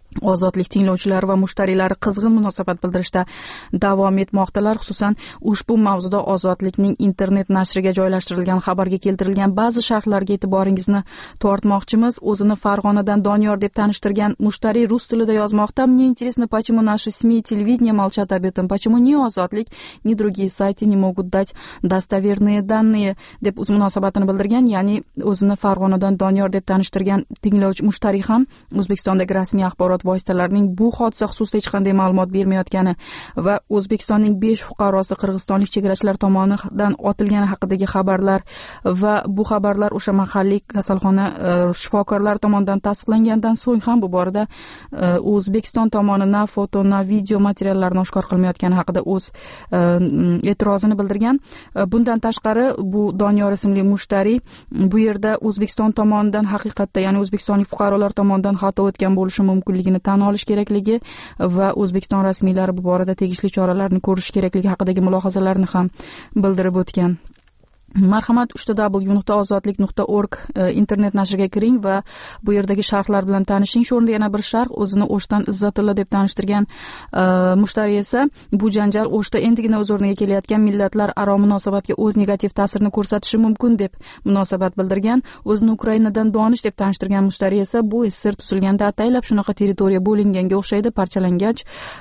ozodlik tinglovchilari va mushtariylari qizg'in munosabat bildirishda davom etmoqdalar. Xususan, ushbu mavzuda ozodlikning internet nashriga joylashtirilgan xabarga keltirilgan ba'zi sharhlarga e'tiboringizni tortmoqchimiz. O'zini Farg'onadan Doniyor deb tanishtirgan mushtariy rus tilida yozmoqda. Мне интересно, почему наши СМИ и телевидение молчат об этом, почему ни ozodlik, ни другие сайты не могут дать достоверные данные deb o'z munosabatini bildirgan. Ya'ni o'zini Farg'onadan Doniyor deb tanishtirgan tinglovchi mushtariy ham O'zbekistondagi rasmiy axborot vositalarining bu hodisa xususida hech qanday ma'lumot bermayotgani va O'zbekistonning besh fuqarosi qirg'izistonlik chegarachilar tomonidan otilgani haqidagi xabarlar va bu xabarlar o'sha mahalliy kasalxona shifokorlari tomonidan tasdiqlangandan so'ng ham bu borada O'zbekiston tomoni na foto na video materiallarni oshkor qilmayotgani haqida o'z e'tirozini bildirgan. Bundan tashqari bu Doniyor ismli mushtariy bu yerda O'zbekiston tomonidan haqiqatda, ya'ni o'zbekistonlik fuqarolar tomonidan xato o'tgan bo'lishi mumkinligini tan olish kerakligi va O'zbekiston rasmiylari bu borada tegishli choralarni ko'rish kerakligi haqidagi mulohazalarini ham bildirib o'tgan. Marhamat, uch w nuqta ozodlik nuqta org internet nashriga kiring va bu yerdagi sharhlar bilan tanishing. Shu o'rinda yana bir sharh, o'zini O'shdan Izzatilla deb tanishtirgan mushtariy esa bu janjal O'shda endigina o'z o'rniga kelayotgan millatlar aro munosabatga o'z negativ ta'sirini ko'rsatishi mumkin deb munosabat bildirgan. O'zini Ukrainadan Donish deb tanishtirgan mushtariy esa bu S S S R tuzilganda ataylab shunaqa territoriya bo'linganga o'xshaydi, parchalangach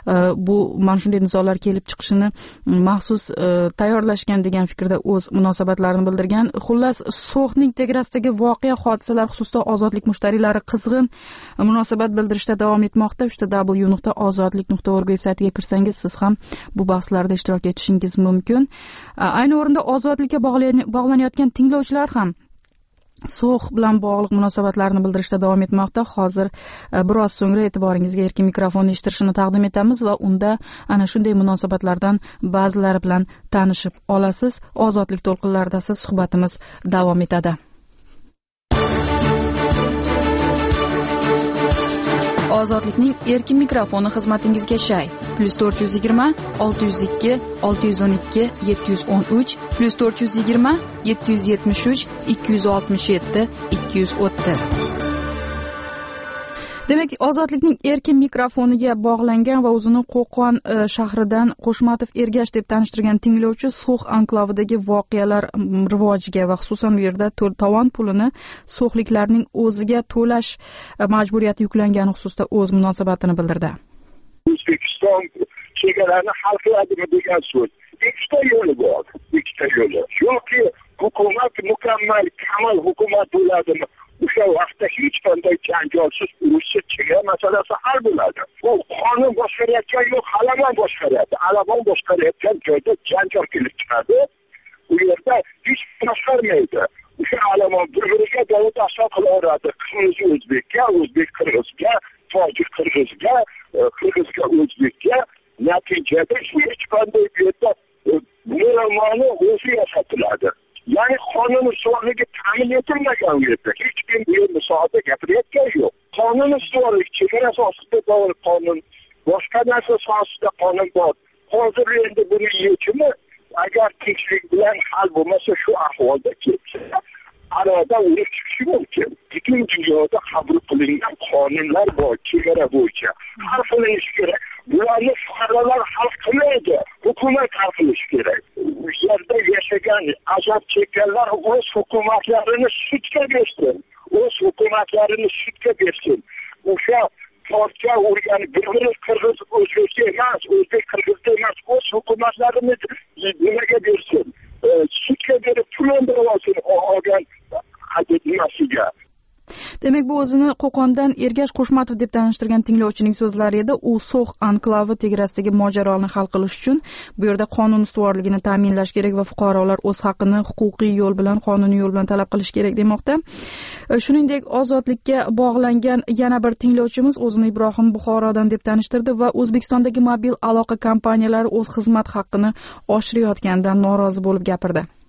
bu mana shunday nizolar kelib chiqishini maxsus tayyorlashgan degan fikrda o'z munosabat bildirgan. Xullas, So'xning tegrasidagi voqea hodisalar xususida ozodlik mushtariylari qizg'in munosabat bildirishda davom etmoqda. uch w nuqta ozodlik nuqta org veb-saytiga kirsangiz siz ham bu bahslarda ishtirok etishingiz mumkin. Ayni o'rinda ozodlikka bog'lanayotgan tinglovchilar ham So'x bilan bog'liq munosabatlarni bildirishda davom etmoqda. Hozir biroz so'ngra e'tiboringizga erkin mikrofonni eshittirishni taqdim etamiz va unda ana shunday munosabatlardan ba'zilari bilan tanishib olasiz. Ozodlik to'lqinlarida siz suhbatimiz davom etadi. Ozodlikning erkin mikrofoni xizmatingizga shay. plus to'rt yuz yigirma olti yuz ikki olti yuz o'n ikki yetti yuz o'n uch plus to'rt yuz yigirma yetti yuz yetmish uch ikki yuz oltmish yetti ikki yuz o'ttiz. Demak, ozodlikning erkin mikrofoniga bog'langan va o'zini Qo'qon shahridan Qo'shmatov Ergash deb tanishtirgan tinglovchi So'x anklavidagi voqealar rivojiga va xususan bu yerda tovon pulini so'xliklarning o'ziga to'lash majburiyati yuklangani xususida o'z munosabatini bildirdi. O'zbekiston chegaralarni hal qiladimi degan so'z. Ikkita yo'li bor, ikkita yo'li. Yoki hukumat mukammal kamal hukumat bo'ladimi? O'sha vaqtda hech qanday janjolsiz urushsiz chegara masalasi hal bo'ladi. Bu qonun boshqarayotgan yo'q, Alamon boshqaryapti. Alamon boshqarayotgan joyda janjol kelib chiqadi. U yerda hech boshqarmaydi. O'sha Alamon bir-biriga davlat aslo qilaveradi. Qirg'iz o'zbekka, o'zbek qirg'izga, tojik qirg'izga, qirg'izga o'zbekka. Natijada hech qanday bu yerda muammoni o'zi yasatiladi. Ya'ni qonun ustuvorligi ta'min etilmagan u yerda. Hech kim bu misolda gapirayotgan yo'q. Qonun ustuvorligi chegara asosida bor qonun, boshqa narsa asosida qonun bor. Hozir endi buni yechimi agar tinchlik bilan hal bo'lmasa shu ahvolda ketsa, arada urush chiqishi mumkin. Butun dunyoda qabul qilingan qonunlar bor chegara bo'yicha. Hal qilinishi kerak. Bularni fuqarolar hal qilmaydi. Hukumat hal qilishi kerak. Bu yerda yashagan, azob chekkanlar o'z hukumatlarini sudga bersin. O'z hukumatlarini sudga bersin. O'sha tortga urgan bir-biri qirg'iz o'zbekka emas, o'zbek qirg'izga emas, o'z hukumatlarini nimaga bersin? Sudga berib pulni olsin olgan adetmasiga. Demak, bu o'zini Qo'qondan Ergash Qo'shmatov deb tanishtirgan tinglovchining so'zlari edi. U So'x anklavi tegarasidagi mojaroni hal qilish uchun bu yerda qonun ustuvorligini ta'minlash kerak va fuqarolar o'z haqqini huquqiy yo'l bilan, qonuniy yo'l bilan talab qilish kerak demoqda. Shuningdek, ozodlikka bog'langan yana bir tinglovchimiz o'zini Ibrohim Buxorodan deb tanishtirdi va O'zbekistondagi mobil aloqa kompaniyalari o'z xizmat haqqini oshirayotganidan norozi bo'lib gapirdi.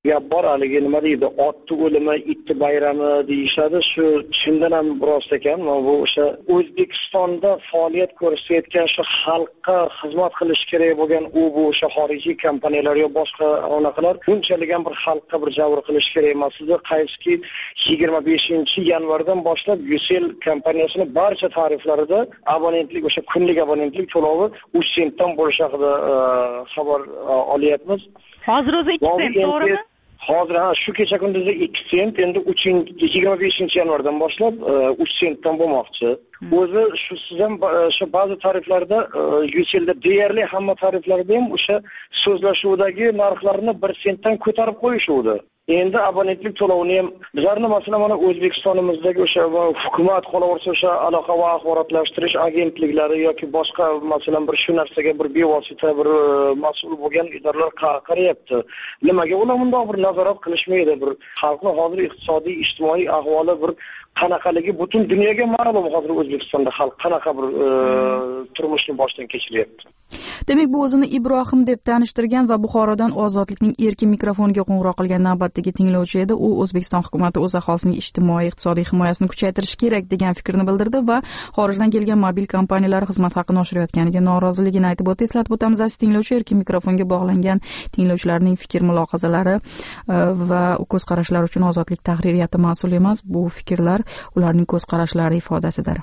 gap bor, haligi nima deydi, otni o'limi, itni bayrami deyishadi. Shu chindan ham rost ekan. Bu o'sha O'zbekistonda faoliyat ko'rsatayotgan shu xalqqa xizmat qilish kerak bo'lgan u bu o'sha xorijiy kompaniyalar yo boshqa anaqalar bunchalik ham bir xalqqa bir jabr qilish kerak emas. Sizni qaysiki yigirma beshinchi yanvardan boshlab Ucell kompaniyasini barcha tariflarida abonentlik, o'sha kunlik abonentlik to'lovi uch sentdan bo'lishi haqida xabar olyapmiz. Hozir o'zi ikki sent, to'g'rimi? Hozir ha shu kecha kunduzda ikki sent, endi yigirma beshinchi yanvardan boshlab uch sentdan bo'lmoqchi. O'zi shu siz ham shu ba'zi tariflarda Ucellda deyarli hamma tariflarda ham o'sha so'zlashuvdagi narxlarni bir sentdan ko'tarib qo'yishuvdi. Endi abonentlik to'lovini ham bizlarni masalan mana O'zbekistonimizdagi o'sha hukumat qolaversa o'sha aloqa va axborotlashtirish agentliklari yoki boshqa masalan bir shu narsaga bir bevosita bir mas'ul bo'lgan idoralar qarayapti. Nimaga ular bundoq bir nazorat qilishmaydi? Bir xalqni hozir iqtisodiy, ijtimoiy ahvoli bir qanaqaligi butun dunyoga ma'lum. Hozir O'zbekistonda xalq qanaqa bir turmushni boshdan kechiryapti. Demak, bu o'zini Ibrohim deb tanishtirgan va Buxorodan Ozodlikning erkin mikrofoniga qo'ng'iroq qilgan navbatdagi tinglovchi edi. U O'zbekiston hukumati o'z aholisining ijtimoiy iqtisodiy himoyasini kuchaytirish kerak degan fikrni bildirdi va xorijdan kelgan mobil kompaniyalar xizmat haqini oshirayotganiga noroziligini aytib o'tdi. Eslatib o'tamiz, aziz tinglovchi, erkin mikrofonga bog'langan tinglovchilarning fikr-mulohazalari va ko'z qarashlari uchun Ozodlik tahririyati mas'ul emas. Bu fikrlar ularning ko'z qarashlari ifodasidir.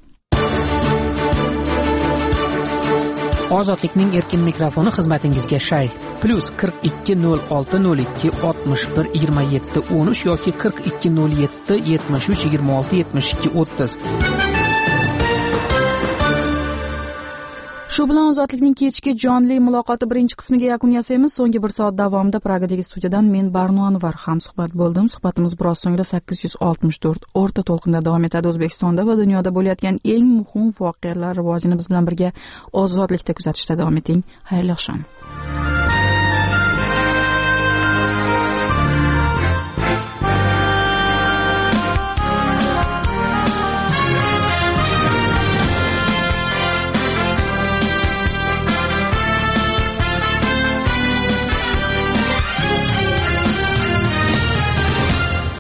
Ozodlikning erkin mikrofoni xizmatingizga shay. Plus qirq ikki nol olti nol ikki oltmish bir yigirma yetti o'n uch yoki qirq ikki nol yetti yetmish uch yigirma olti yetmish ikki o'ttiz. Shu bilan Ozodlikning kechki jonli muloqoti birinchi qismiga yakun yasaymiz. So'nggi bir soat davomida Pragadagi studiyadan men Barno Anvar ham suhbat bo'ldim. Suhbatimiz biroz so'ngra sakkiz yuz oltmish to'rt o'rta to'lqinda davom etadi. O'zbekistonda va dunyoda bo'layotgan eng muhim voqealar rivojini biz bilan birga Ozodlikda kuzatishda davom eting. Xayrli oqshom.